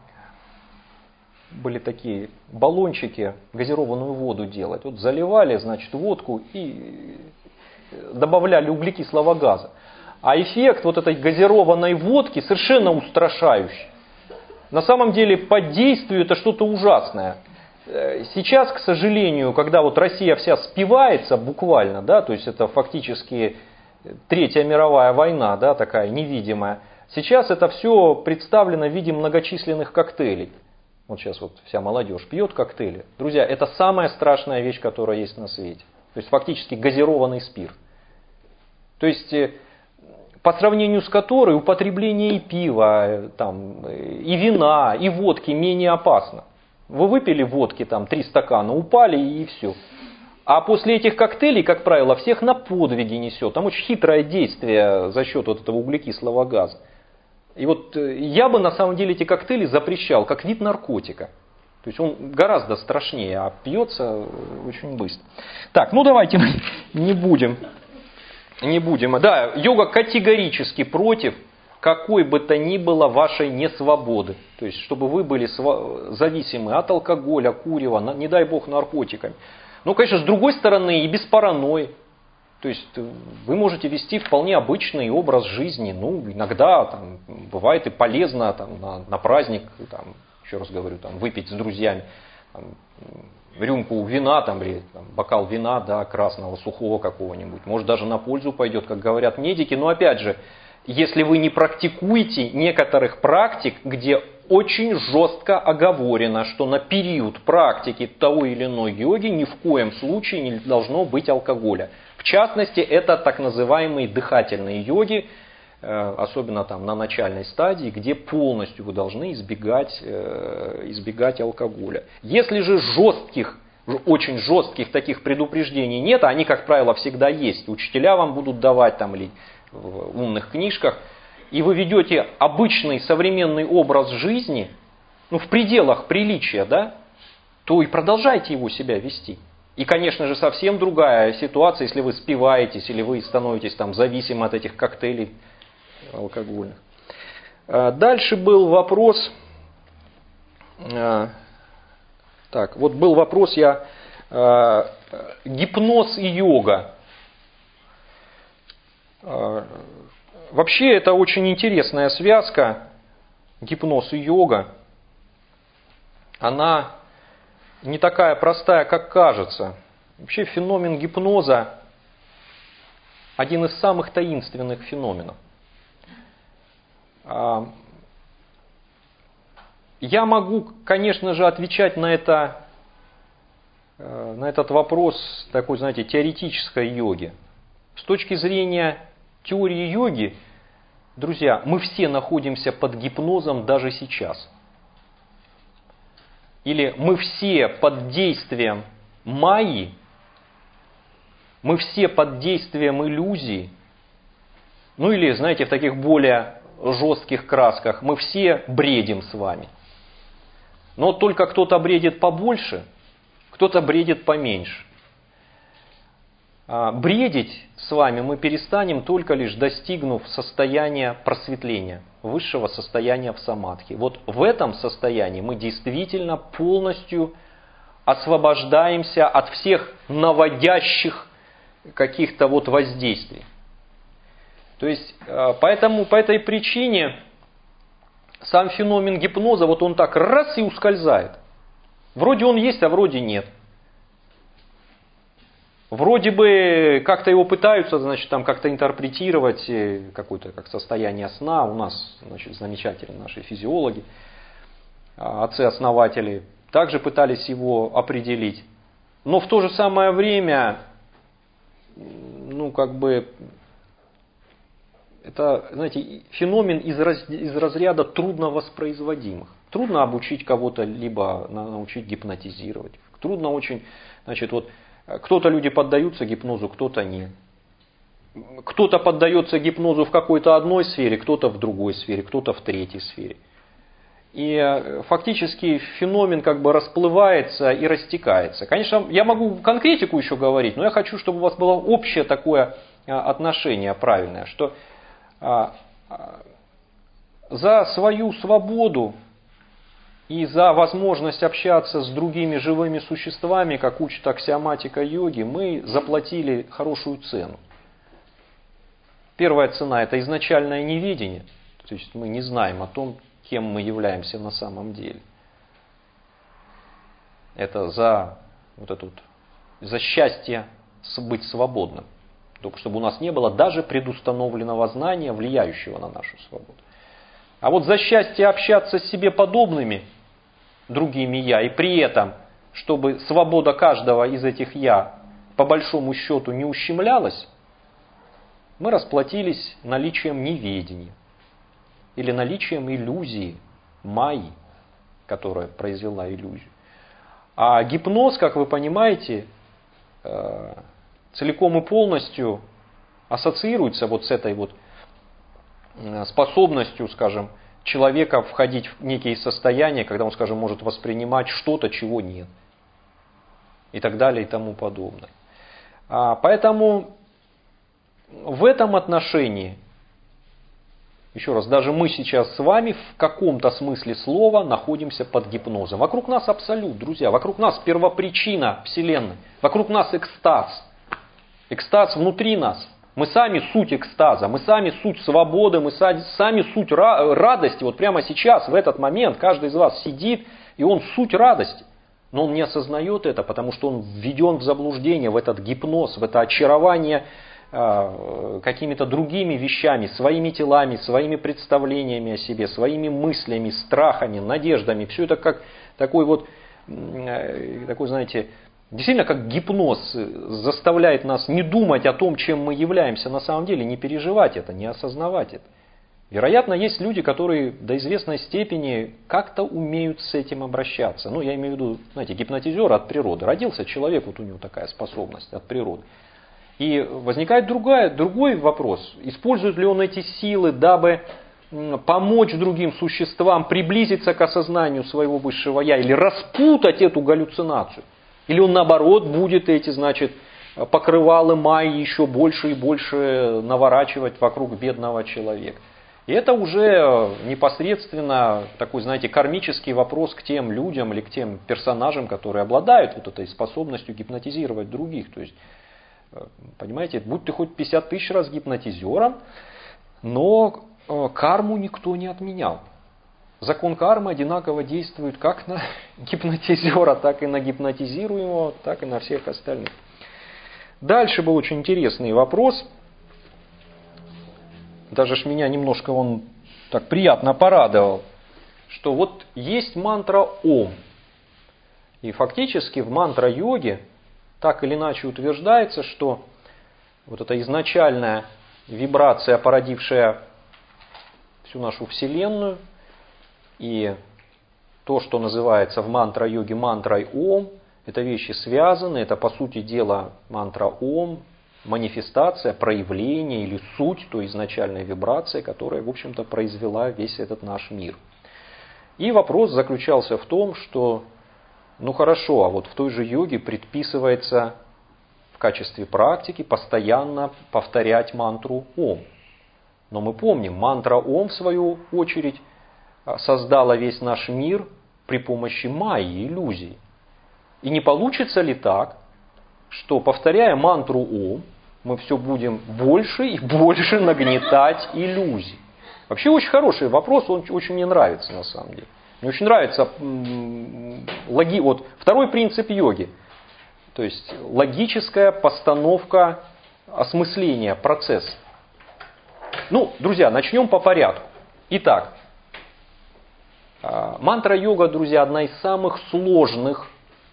были такие баллончики, газированную воду делать. Вот заливали, значит, водку и добавляли углекислого газа. А эффект вот этой газированной водки совершенно устрашающий. На самом деле по действию это что-то ужасное. Сейчас, к сожалению, когда вот Россия вся спивается буквально, да, то есть это фактически Третья мировая война, да, такая невидимая. Сейчас это все представлено в виде многочисленных коктейлей. Вот сейчас вот вся молодежь пьет коктейли. Друзья, это самая страшная вещь, которая есть на свете. То есть фактически газированный спирт. То есть по сравнению с которой употребление и пива, там, и вина, и водки менее опасно. Вы выпили водки, там, три стакана, упали и все. А после этих коктейлей, как правило, всех на подвиги несет. Там очень хитрое действие за счет вот этого углекислого газа. И вот я бы на самом деле эти коктейли запрещал, как вид наркотика. То есть он гораздо страшнее, а пьется очень быстро. Так, ну давайте мы не будем. Не будем. Да, йога категорически против какой бы то ни было вашей несвободы. То есть чтобы вы были зависимы от алкоголя, курева, не дай бог наркотиками. Ну, конечно, с другой стороны, и без паранойи. То есть вы можете вести вполне обычный образ жизни. Ну, иногда там, бывает и полезно там, на, на праздник, там, еще раз говорю, там, выпить с друзьями там, рюмку вина там, или там, бокал вина, да, красного, сухого какого-нибудь. Может, даже на пользу пойдет, как говорят медики. Но опять же, если вы не практикуете некоторых практик, где очень жестко оговорено, что на период практики той или иной йоги ни в коем случае не должно быть алкоголя. В частности, это так называемые дыхательные йоги, особенно там на начальной стадии, где полностью вы должны избегать, избегать алкоголя. Если же жестких, очень жестких таких предупреждений нет, а они, как правило, всегда есть, учителя вам будут давать там или в умных книжках, и вы ведете обычный современный образ жизни, ну, в пределах приличия, да, то и продолжайте его себя вести. И, конечно же, совсем другая ситуация, если вы спиваетесь или вы становитесь там зависимы от этих коктейлей алкогольных. Дальше был вопрос. Так, вот был вопрос я. Гипноз и йога. Вообще это очень интересная связка, гипноз и йога. Она не такая простая, как кажется. Вообще феномен гипноза один из самых таинственных феноменов. Я могу, конечно же, отвечать на, это, на этот вопрос такой, знаете, теоретической йоги. С точки зрения теории йоги, друзья, мы все находимся под гипнозом даже сейчас. Или мы все под действием майи, мы все под действием иллюзии, ну или, знаете, в таких более жестких красках, мы все бредим с вами. Но только кто-то бредит побольше, кто-то бредит поменьше. бредить с вами мы перестанем, только лишь достигнув состояния просветления, высшего состояния в самадхи. Вот в этом состоянии мы действительно полностью освобождаемся от всех наводящих каких-то вот воздействий. То есть, поэтому, по этой причине сам феномен гипноза, вот он так раз и ускользает. Вроде он есть, а вроде нет. Вроде бы как-то его пытаются, значит, там как-то интерпретировать, какое-то как состояние сна. У нас, значит, замечательные наши физиологи, отцы-основатели, также пытались его определить. Но в то же самое время, ну, как бы, это, знаете, феномен из, раз, из разряда трудновоспроизводимых. Трудно обучить кого-то, либо научить гипнотизировать. Трудно очень, значит, вот, кто-то люди поддаются гипнозу, кто-то нет. Кто-то поддается гипнозу в какой-то одной сфере, кто-то в другой сфере, кто-то в третьей сфере. И фактически феномен как бы расплывается и растекается. Конечно, я могу конкретику еще говорить, но я хочу, чтобы у вас было общее такое отношение правильное, что за свою свободу и за возможность общаться с другими живыми существами, как учит аксиоматика йоги, мы заплатили хорошую цену. Первая цена – это изначальное неведение, то есть мы не знаем о том, кем мы являемся на самом деле. Это за, вот это вот, за счастье быть свободным. Только чтобы у нас не было даже предустановленного знания, влияющего на нашу свободу. А вот за счастье общаться с себе подобными другими «я», и при этом, чтобы свобода каждого из этих «я» по большому счету не ущемлялась, мы расплатились наличием неведения или наличием иллюзии, майи, которая произвела иллюзию. А гипноз, как вы понимаете, целиком и полностью ассоциируется вот с этой вот способностью, скажем, человека входить в некие состояния, когда он, скажем, может воспринимать что-то, чего нет. И так далее, и тому подобное. А, поэтому в этом отношении, еще раз, даже мы сейчас с вами в каком-то смысле слова находимся под гипнозом. Вокруг нас абсолют, друзья, вокруг нас первопричина Вселенной, вокруг нас экстаз. Экстаз внутри нас. Мы сами суть экстаза, мы сами суть свободы, мы сами суть радости. Вот прямо сейчас, в этот момент, каждый из вас сидит, и он суть радости. Но он не осознает это, потому что он введен в заблуждение, в этот гипноз, в это очарование э, какими-то другими вещами, своими телами, своими представлениями о себе, своими мыслями, страхами, надеждами. Все это как такой вот, э, такой, знаете, действительно, как гипноз заставляет нас не думать о том, чем мы являемся на самом деле, не переживать это, не осознавать это. Вероятно, есть люди, которые до известной степени как-то умеют с этим обращаться. Ну, я имею в виду, знаете, гипнотизер от природы. Родился человек, вот у него такая способность от природы. И возникает другая, другой вопрос. Использует ли он эти силы, дабы помочь другим существам приблизиться к осознанию своего высшего я, или распутать эту галлюцинацию? Или он, наоборот, будет эти, значит, покрывалы майи еще больше и больше наворачивать вокруг бедного человека. И это уже непосредственно такой, знаете, кармический вопрос к тем людям или к тем персонажам, которые обладают вот этой способностью гипнотизировать других. То есть, понимаете, будь ты хоть пятьдесят тысяч раз гипнотизером, но карму никто не отменял. Закон кармы одинаково действует как на гипнотизера, так и на гипнотизируемого, так и на всех остальных. Дальше был очень интересный вопрос. Даже ж меня немножко он так приятно порадовал, что вот есть мантра Ом. И фактически в мантра-йоге так или иначе утверждается, что вот эта изначальная вибрация, породившая всю нашу Вселенную, и то, что называется в мантра-йоге мантрой Ом, это вещи связаны, это по сути дела мантра Ом, манифестация, проявление или суть той изначальной вибрации, которая, в общем-то, произвела весь этот наш мир. И вопрос заключался в том, что, ну хорошо, а вот в той же йоге предписывается в качестве практики постоянно повторять мантру Ом. Но мы помним, мантра Ом, в свою очередь, создала весь наш мир при помощи майи, иллюзий. И не получится ли так, что, повторяя мантру Ом, мы все будем больше и больше нагнетать иллюзий? Вообще очень хороший вопрос, он очень мне нравится на самом деле. Мне очень нравится логи... вот, второй принцип йоги. То есть логическая постановка осмысления процесса. Ну, друзья, начнем по порядку. Итак, мантра-йога, друзья, одна из самых сложных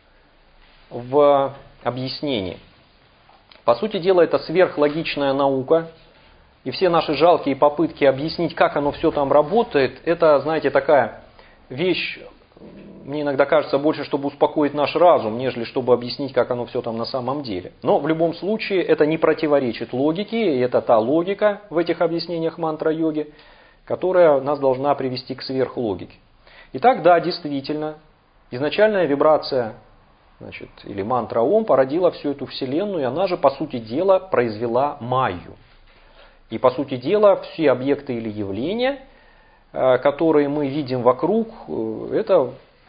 в объяснении. По сути дела, это сверхлогичная наука. И все наши жалкие попытки объяснить, как оно все там работает, это, знаете, такая вещь, мне иногда кажется, больше, чтобы успокоить наш разум, нежели чтобы объяснить, как оно все там на самом деле. Но в любом случае это не противоречит логике, и это та логика в этих объяснениях мантра-йоги, которая нас должна привести к сверхлогике. Итак, да, действительно, изначальная вибрация, значит, или мантра Ом породила всю эту вселенную, и она же, по сути дела, произвела майю. И, по сути дела, все объекты или явления, которые мы видим вокруг, это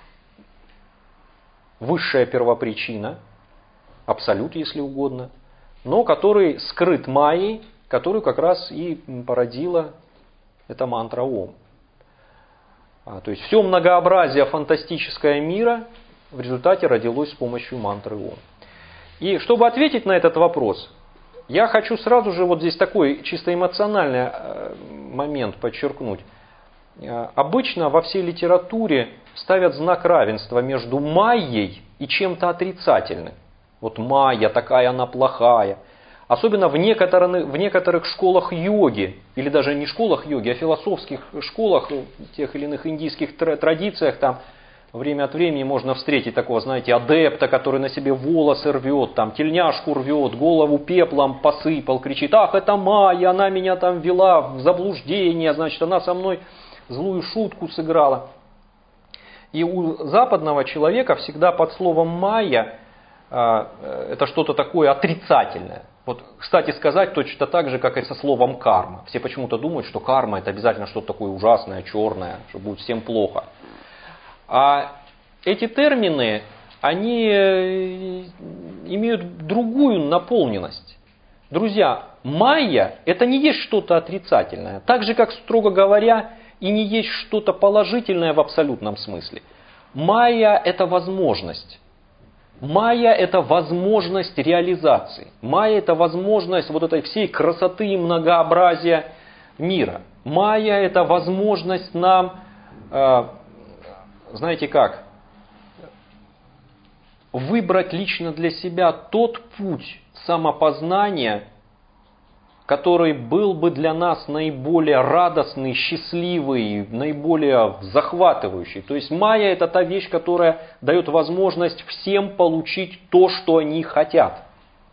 высшая первопричина, абсолют, если угодно, но который скрыт майей, которую как раз и породила эта мантра Ом. То есть все многообразие фантастического мира в результате родилось с помощью мантры Ом. И чтобы ответить на этот вопрос, я хочу сразу же вот здесь такой чисто эмоциональный момент подчеркнуть. Обычно во всей литературе ставят знак равенства между майей и чем-то отрицательным. Вот майя такая, она плохая. Особенно в некоторых, в некоторых школах йоги, или даже не школах йоги, а философских школах, в тех или иных индийских традициях, там время от времени можно встретить такого, знаете, адепта, который на себе волосы рвет, там тельняшку рвет, голову пеплом посыпал, кричит: ах, это майя, она меня там ввела в заблуждение, значит, она со мной злую шутку сыграла. И у западного человека всегда под словом майя это что-то такое отрицательное. Вот, кстати сказать, точно так же, как и со словом карма. Все почему-то думают, что карма это обязательно что-то такое ужасное, черное, что будет всем плохо. А эти термины, они имеют другую наполненность. Друзья, майя это не есть что-то отрицательное. Так же, как, строго говоря, и не есть что-то положительное в абсолютном смысле. Майя это возможность. Майя это возможность реализации. Майя это возможность вот этой всей красоты и многообразия мира. Майя это возможность нам, э, знаете как, выбрать лично для себя тот путь самопознания, который был бы для нас наиболее радостный, счастливый, наиболее захватывающий. То есть майя это та вещь, которая дает возможность всем получить то, что они хотят.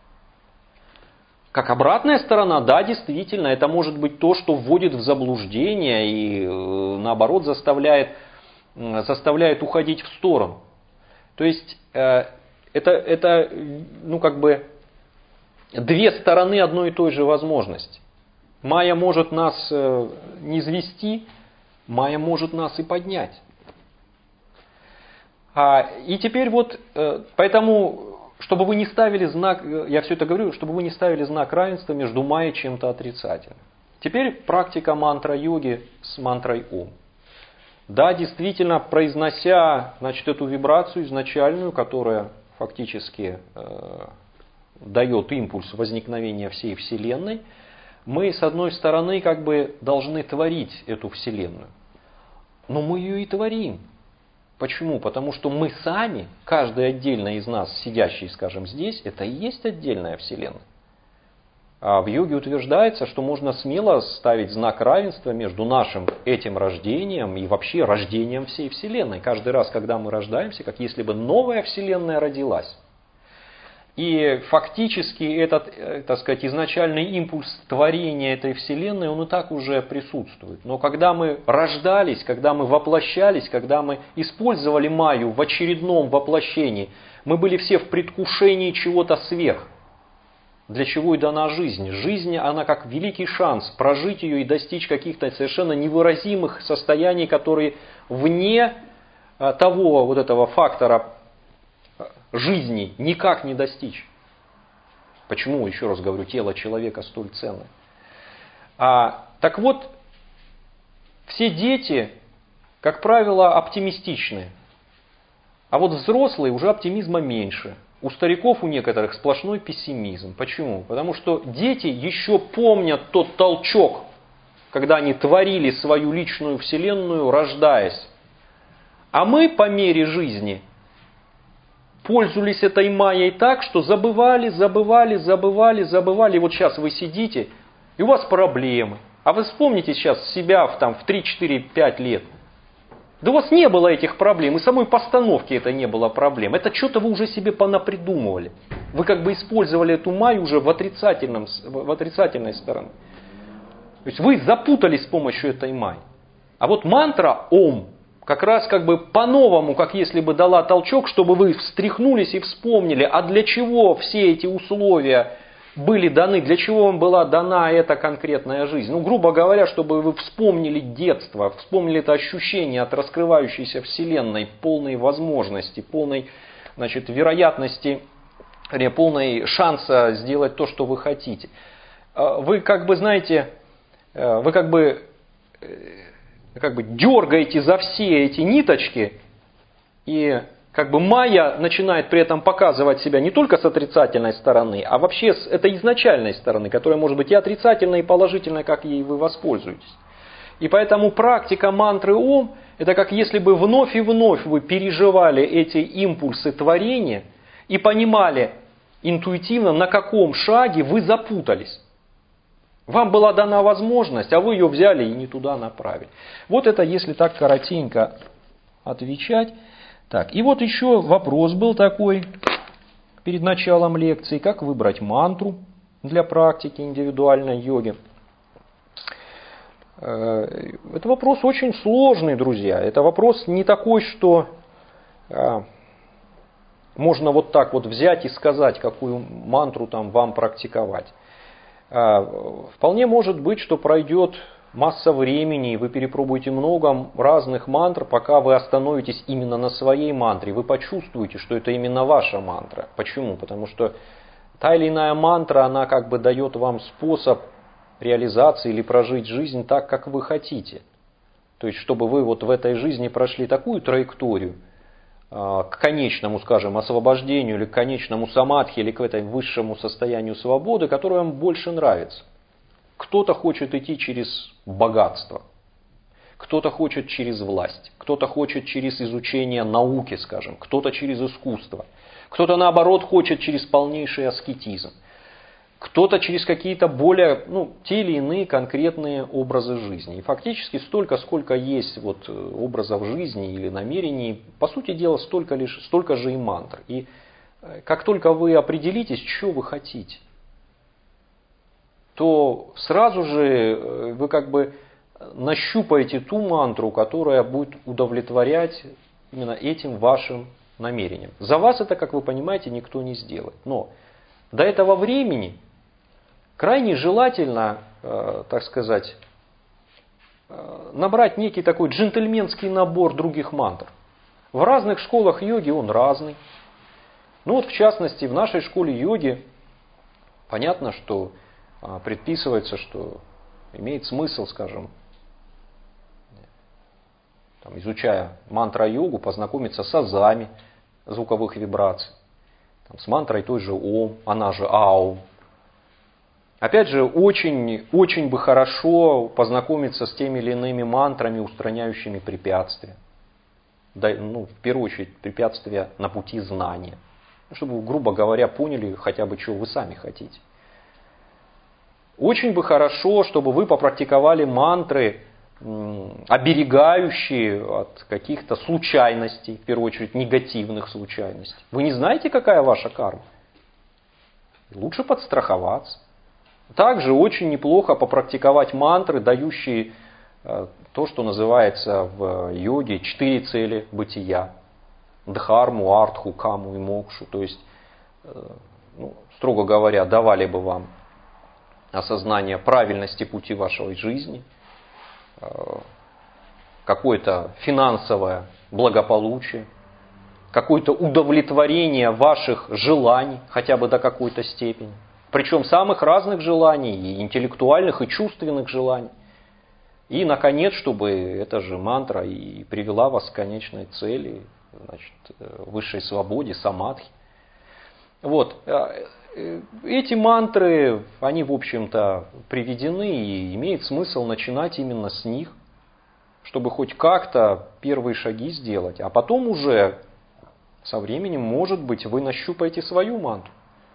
Как обратная сторона, да, действительно, это может быть то, что вводит в заблуждение и наоборот заставляет, заставляет уходить в сторону. То есть это, это ну как бы... две стороны одной и той же возможности. Майя может нас низвести, майя может нас и поднять. А, и теперь вот, поэтому, чтобы вы не ставили знак, я все это говорю, чтобы вы не ставили знак равенства между майей и чем-то отрицательным. Теперь практика мантра-йоги с мантрой Ом. Да, действительно, произнося, значит, эту вибрацию изначальную, которая фактически дает импульс возникновения всей Вселенной, мы, с одной стороны, как бы должны творить эту Вселенную. Но мы ее и творим. Почему? Потому что мы сами, каждый отдельно из нас, сидящий, скажем, здесь, это и есть отдельная Вселенная. А в йоге утверждается, что можно смело ставить знак равенства между нашим этим рождением и вообще рождением всей Вселенной. Каждый раз, когда мы рождаемся, как если бы новая Вселенная родилась. И фактически этот, так сказать, изначальный импульс творения этой Вселенной, он и так уже присутствует. Но когда мы рождались, когда мы воплощались, когда мы использовали майю в очередном воплощении, мы были все в предвкушении чего-то сверх. для чего и дана жизнь. Жизнь, она как великий шанс прожить ее и достичь каких-то совершенно невыразимых состояний, которые вне того вот этого фактора жизни никак не достичь. Почему, еще раз говорю, тело человека столь ценно? А, так вот, все дети, как правило, оптимистичны. А вот взрослые уже оптимизма меньше. У стариков, у некоторых сплошной пессимизм. Почему? Потому что дети еще помнят тот толчок, когда они творили свою личную вселенную, рождаясь. А мы по мере жизни пользовались этой майей так, что забывали, забывали, забывали, забывали. И вот сейчас вы сидите, и у вас проблемы. А вы вспомните сейчас себя в, там, в три, четыре, пять лет. Да у вас не было этих проблем, и самой постановки это не было проблем. Это что-то вы уже себе понапридумывали. Вы как бы использовали эту майю уже в, отрицательном, в отрицательной стороне. То есть вы запутались с помощью этой майи. А вот мантра «Ом» как раз как бы по-новому, как если бы дала толчок, чтобы вы встряхнулись и вспомнили, а для чего все эти условия были даны, для чего вам была дана эта конкретная жизнь. Ну, грубо говоря, чтобы вы вспомнили детство, вспомнили это ощущение от раскрывающейся вселенной, полной возможности, полной, значит, вероятности, полной шанса сделать то, что вы хотите. Вы как бы, знаете, вы как бы, как бы дергаете за все эти ниточки, и как бы майя начинает при этом показывать себя не только с отрицательной стороны, а вообще с этой изначальной стороны, которая может быть и отрицательной, и положительной, как ей вы воспользуетесь. И поэтому практика мантры Ом, это как если бы вновь и вновь вы переживали эти импульсы творения и понимали интуитивно, на каком шаге вы запутались. Вам была дана возможность, а вы ее взяли и не туда направили. Вот это, если так коротенько отвечать. Так, и вот еще вопрос был такой перед началом лекции. Как выбрать мантру для практики индивидуальной йоги? Это вопрос очень сложный, друзья. Это вопрос не такой, что можно вот так вот взять и сказать, какую мантру там вам практиковать. Вполне может быть, что пройдет масса времени, и вы перепробуете много разных мантр, пока вы остановитесь именно на своей мантре. Вы почувствуете, что это именно ваша мантра. Почему? Потому что та или иная мантра, она как бы дает вам способ реализации или прожить жизнь так, как вы хотите. То есть, чтобы вы вот в этой жизни прошли такую траекторию к конечному, скажем, освобождению, или к конечному самадхи, или к этому высшему состоянию свободы, которое вам больше нравится. Кто-то хочет идти через богатство, кто-то хочет через власть, кто-то хочет через изучение науки, скажем, кто-то через искусство, кто-то наоборот хочет через полнейший аскетизм, кто-то через какие-то более, ну, те или иные конкретные образы жизни. И фактически столько, сколько есть вот образов жизни или намерений, по сути дела, столько, лишь, столько же и мантр. И как только вы определитесь, что вы хотите, то сразу же вы как бы нащупаете ту мантру, которая будет удовлетворять именно этим вашим намерением. За вас это, как вы понимаете, никто не сделает. Но до этого времени крайне желательно, э, так сказать, э, набрать некий такой джентльменский набор других мантр. В разных школах йоги он разный. Ну вот в частности в нашей школе йоги понятно, что предписывается, что имеет смысл, скажем, там, изучая мантра-йогу, познакомиться с азами звуковых вибраций, там, с мантрой той же Ом, она же Аум. Опять же, очень, очень бы хорошо познакомиться с теми или иными мантрами, устраняющими препятствия. Да, ну, в первую очередь, препятствия на пути знания. Чтобы вы, грубо говоря, поняли хотя бы, чего вы сами хотите. Очень бы хорошо, чтобы вы попрактиковали мантры, оберегающие от каких-то случайностей, в первую очередь негативных случайностей. Вы не знаете, какая ваша карма? Лучше подстраховаться. Также очень неплохо попрактиковать мантры, дающие то, что называется в йоге четыре цели бытия. Дхарму, артху, каму и мокшу. То есть ну, строго говоря, давали бы вам осознание правильности пути вашей жизни, какое-то финансовое благополучие, какое-то удовлетворение ваших желаний, хотя бы до какой-то степени. Причем самых разных желаний, и интеллектуальных, и чувственных желаний. И, наконец, чтобы эта же мантра и привела вас к конечной цели, значит, высшей свободе, самадхи. Вот. Эти мантры, они, в общем-то, приведены, и имеет смысл начинать именно с них, чтобы хоть как-то первые шаги сделать. А потом уже со временем, может быть, вы нащупаете свою мантру.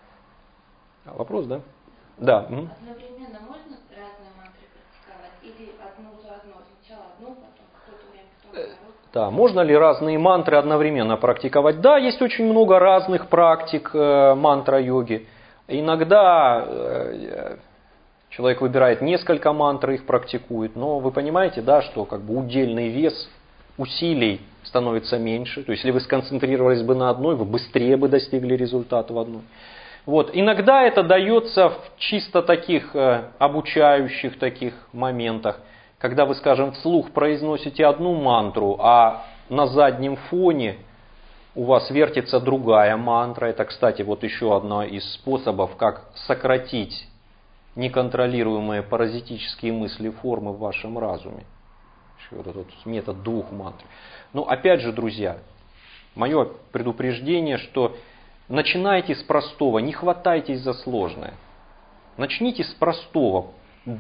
Вопрос, да? Да. Одновременно можно разные мантры практиковать? Или одну за одну? Сначала одну, потом какое-то время, потом вторую? Да, можно ли разные мантры одновременно практиковать? Да, есть очень много разных практик э, мантра-йоги. Иногда э, человек выбирает несколько мантр, их практикует, но вы понимаете, да, что как бы удельный вес усилий становится меньше. То есть, если вы сконцентрировались бы на одной, вы быстрее бы достигли результата в одной. Вот. Иногда это дается в чисто таких э, обучающих таких моментах, когда вы, скажем, вслух произносите одну мантру, а на заднем фоне у вас вертится другая мантра. Это, кстати, вот еще одно из способов, как сократить неконтролируемые паразитические мысли формы в вашем разуме. Вот этот метод двух мантр. Но опять же, друзья, мое предупреждение, что начинайте с простого, не хватайтесь за сложное. Начните с простого,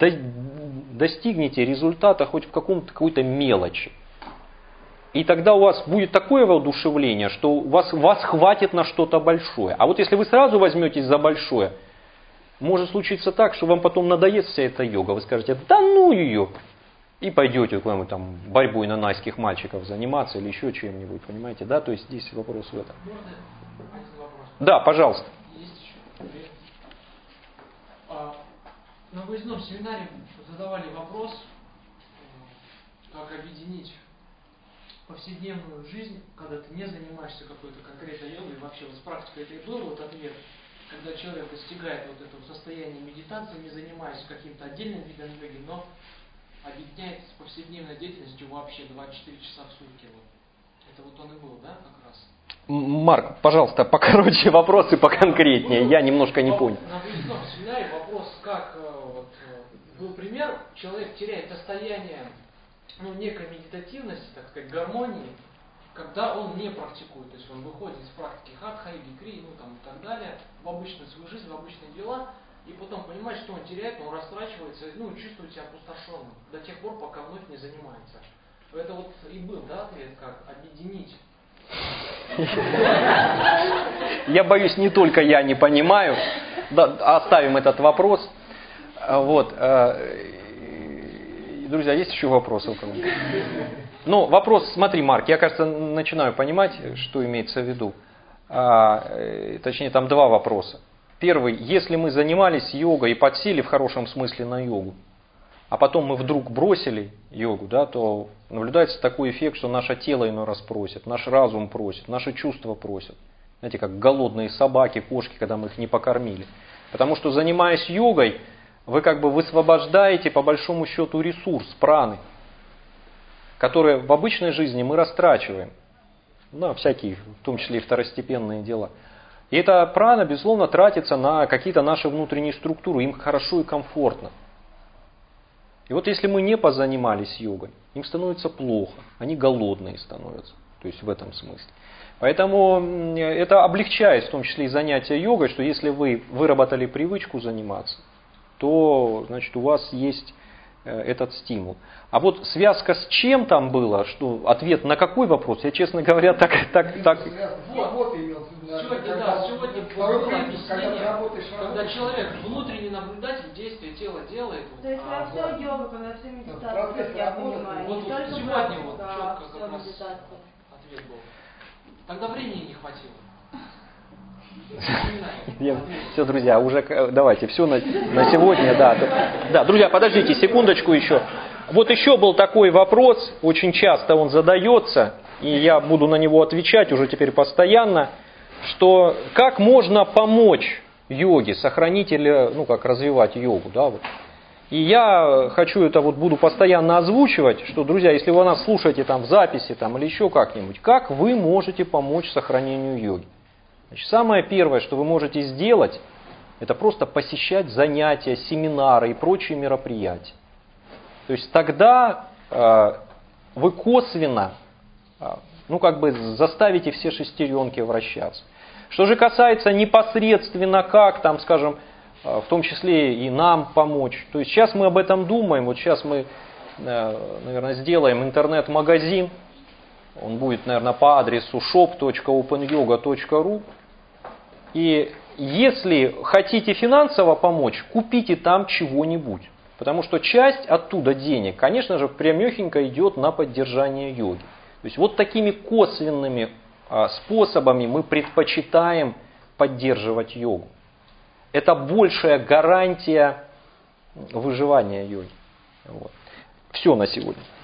достигните результата хоть в каком-то какой-то мелочи. И тогда у вас будет такое воодушевление, что у вас, вас хватит на что-то большое. А вот если вы сразу возьметесь за большое, может случиться так, что вам потом надоест вся эта йога. Вы скажете, да ну ее, и пойдете куда-нибудь там борьбой нанайских мальчиков заниматься или еще чем-нибудь, понимаете, да? То есть здесь вопрос в этом. Можно один вопрос? Да, пожалуйста. Есть еще. А, на выездном семинаре задавали вопрос, как объединить повседневную жизнь, когда ты не занимаешься какой-то конкретной йогой, и вообще вот с практикой это и был вот ответ, когда человек достигает вот этого состояния медитации, не занимаясь каким-то отдельным видом йоги, но объединяет с повседневной деятельностью вообще двадцать четыре часа в сутки. Вот. Это вот он и был, да, как раз? Марк, пожалуйста, покороче вопросы, поконкретнее. Ну, я немножко не понял. На выездном семинаре вопрос, как вот, был пример, человек теряет состояние ну, некой медитативности, так сказать, гармонии, когда он не практикует. То есть он выходит из практики хатха, йоги, кри, ну там и так далее, в обычную свою жизнь, в обычные дела, и потом понимает, что он теряет, он растрачивается, ну, чувствует себя опустошенным до тех пор, пока вновь не занимается. Это вот и был, да, ответ, как объединить. Я боюсь, не только я не понимаю. Да, оставим этот вопрос. Вот. Друзья, есть еще вопросы у кого-то? Ну, вопрос, смотри, Марк, я, кажется, начинаю понимать, что имеется в виду. А, точнее, там два вопроса. Первый, если мы занимались йогой и подсели в хорошем смысле на йогу, а потом мы вдруг бросили йогу, да, то наблюдается такой эффект, что наше тело иной раз просит, наш разум просит, наши чувства просят. Знаете, как голодные собаки, кошки, когда мы их не покормили. Потому что, занимаясь йогой, вы как бы высвобождаете, по большому счету, ресурс праны, который в обычной жизни мы растрачиваем на всякие, в том числе и второстепенные дела. И эта прана, безусловно, тратится на какие-то наши внутренние структуры, им хорошо и комфортно. И вот если мы не позанимались йогой, им становится плохо, они голодные становятся, то есть в этом смысле. Поэтому это облегчает в том числе и занятия йогой, что если вы выработали привычку заниматься, то значит, у вас есть этот стимул. А вот связка с чем там было, что ответ на какой вопрос, я, честно говоря, так... так, так... Вот. Сегодня, да, сегодня было объяснение, когда человек, внутренний наблюдатель, действие тела делает. То есть а, все вот. йога, когда все медитация, как я понимаю, вот, не вот, только сегодня практика, вот а четко все как раз медитация. ответ был. Тогда времени не хватило. Все, друзья, уже давайте, все на, на сегодня, да. Да, друзья, подождите секундочку еще. Вот еще был такой вопрос, очень часто он задается, и я буду на него отвечать уже теперь постоянно, что как можно помочь йоги, сохранить или, ну, как развивать йогу, да, вот. И я хочу это вот буду постоянно озвучивать, что, друзья, если вы нас слушаете там в записи там, или еще как-нибудь, как вы можете помочь сохранению йоги? Значит, самое первое, что вы можете сделать, это просто посещать занятия, семинары и прочие мероприятия. То есть тогда э, вы косвенно, э, ну как бы заставите все шестеренки вращаться. Что же касается непосредственно как, там, скажем, в том числе и нам помочь. То есть сейчас мы об этом думаем. Вот сейчас мы, наверное, сделаем интернет-магазин. Он будет, наверное, по адресу шоп точка опен йога точка ру. И если хотите финансово помочь, купите там чего-нибудь. Потому что часть оттуда денег, конечно же, прямехенько идет на поддержание йоги. То есть вот такими косвенными способами мы предпочитаем поддерживать йогу. Это большая гарантия выживания йоги. Вот. Все на сегодня.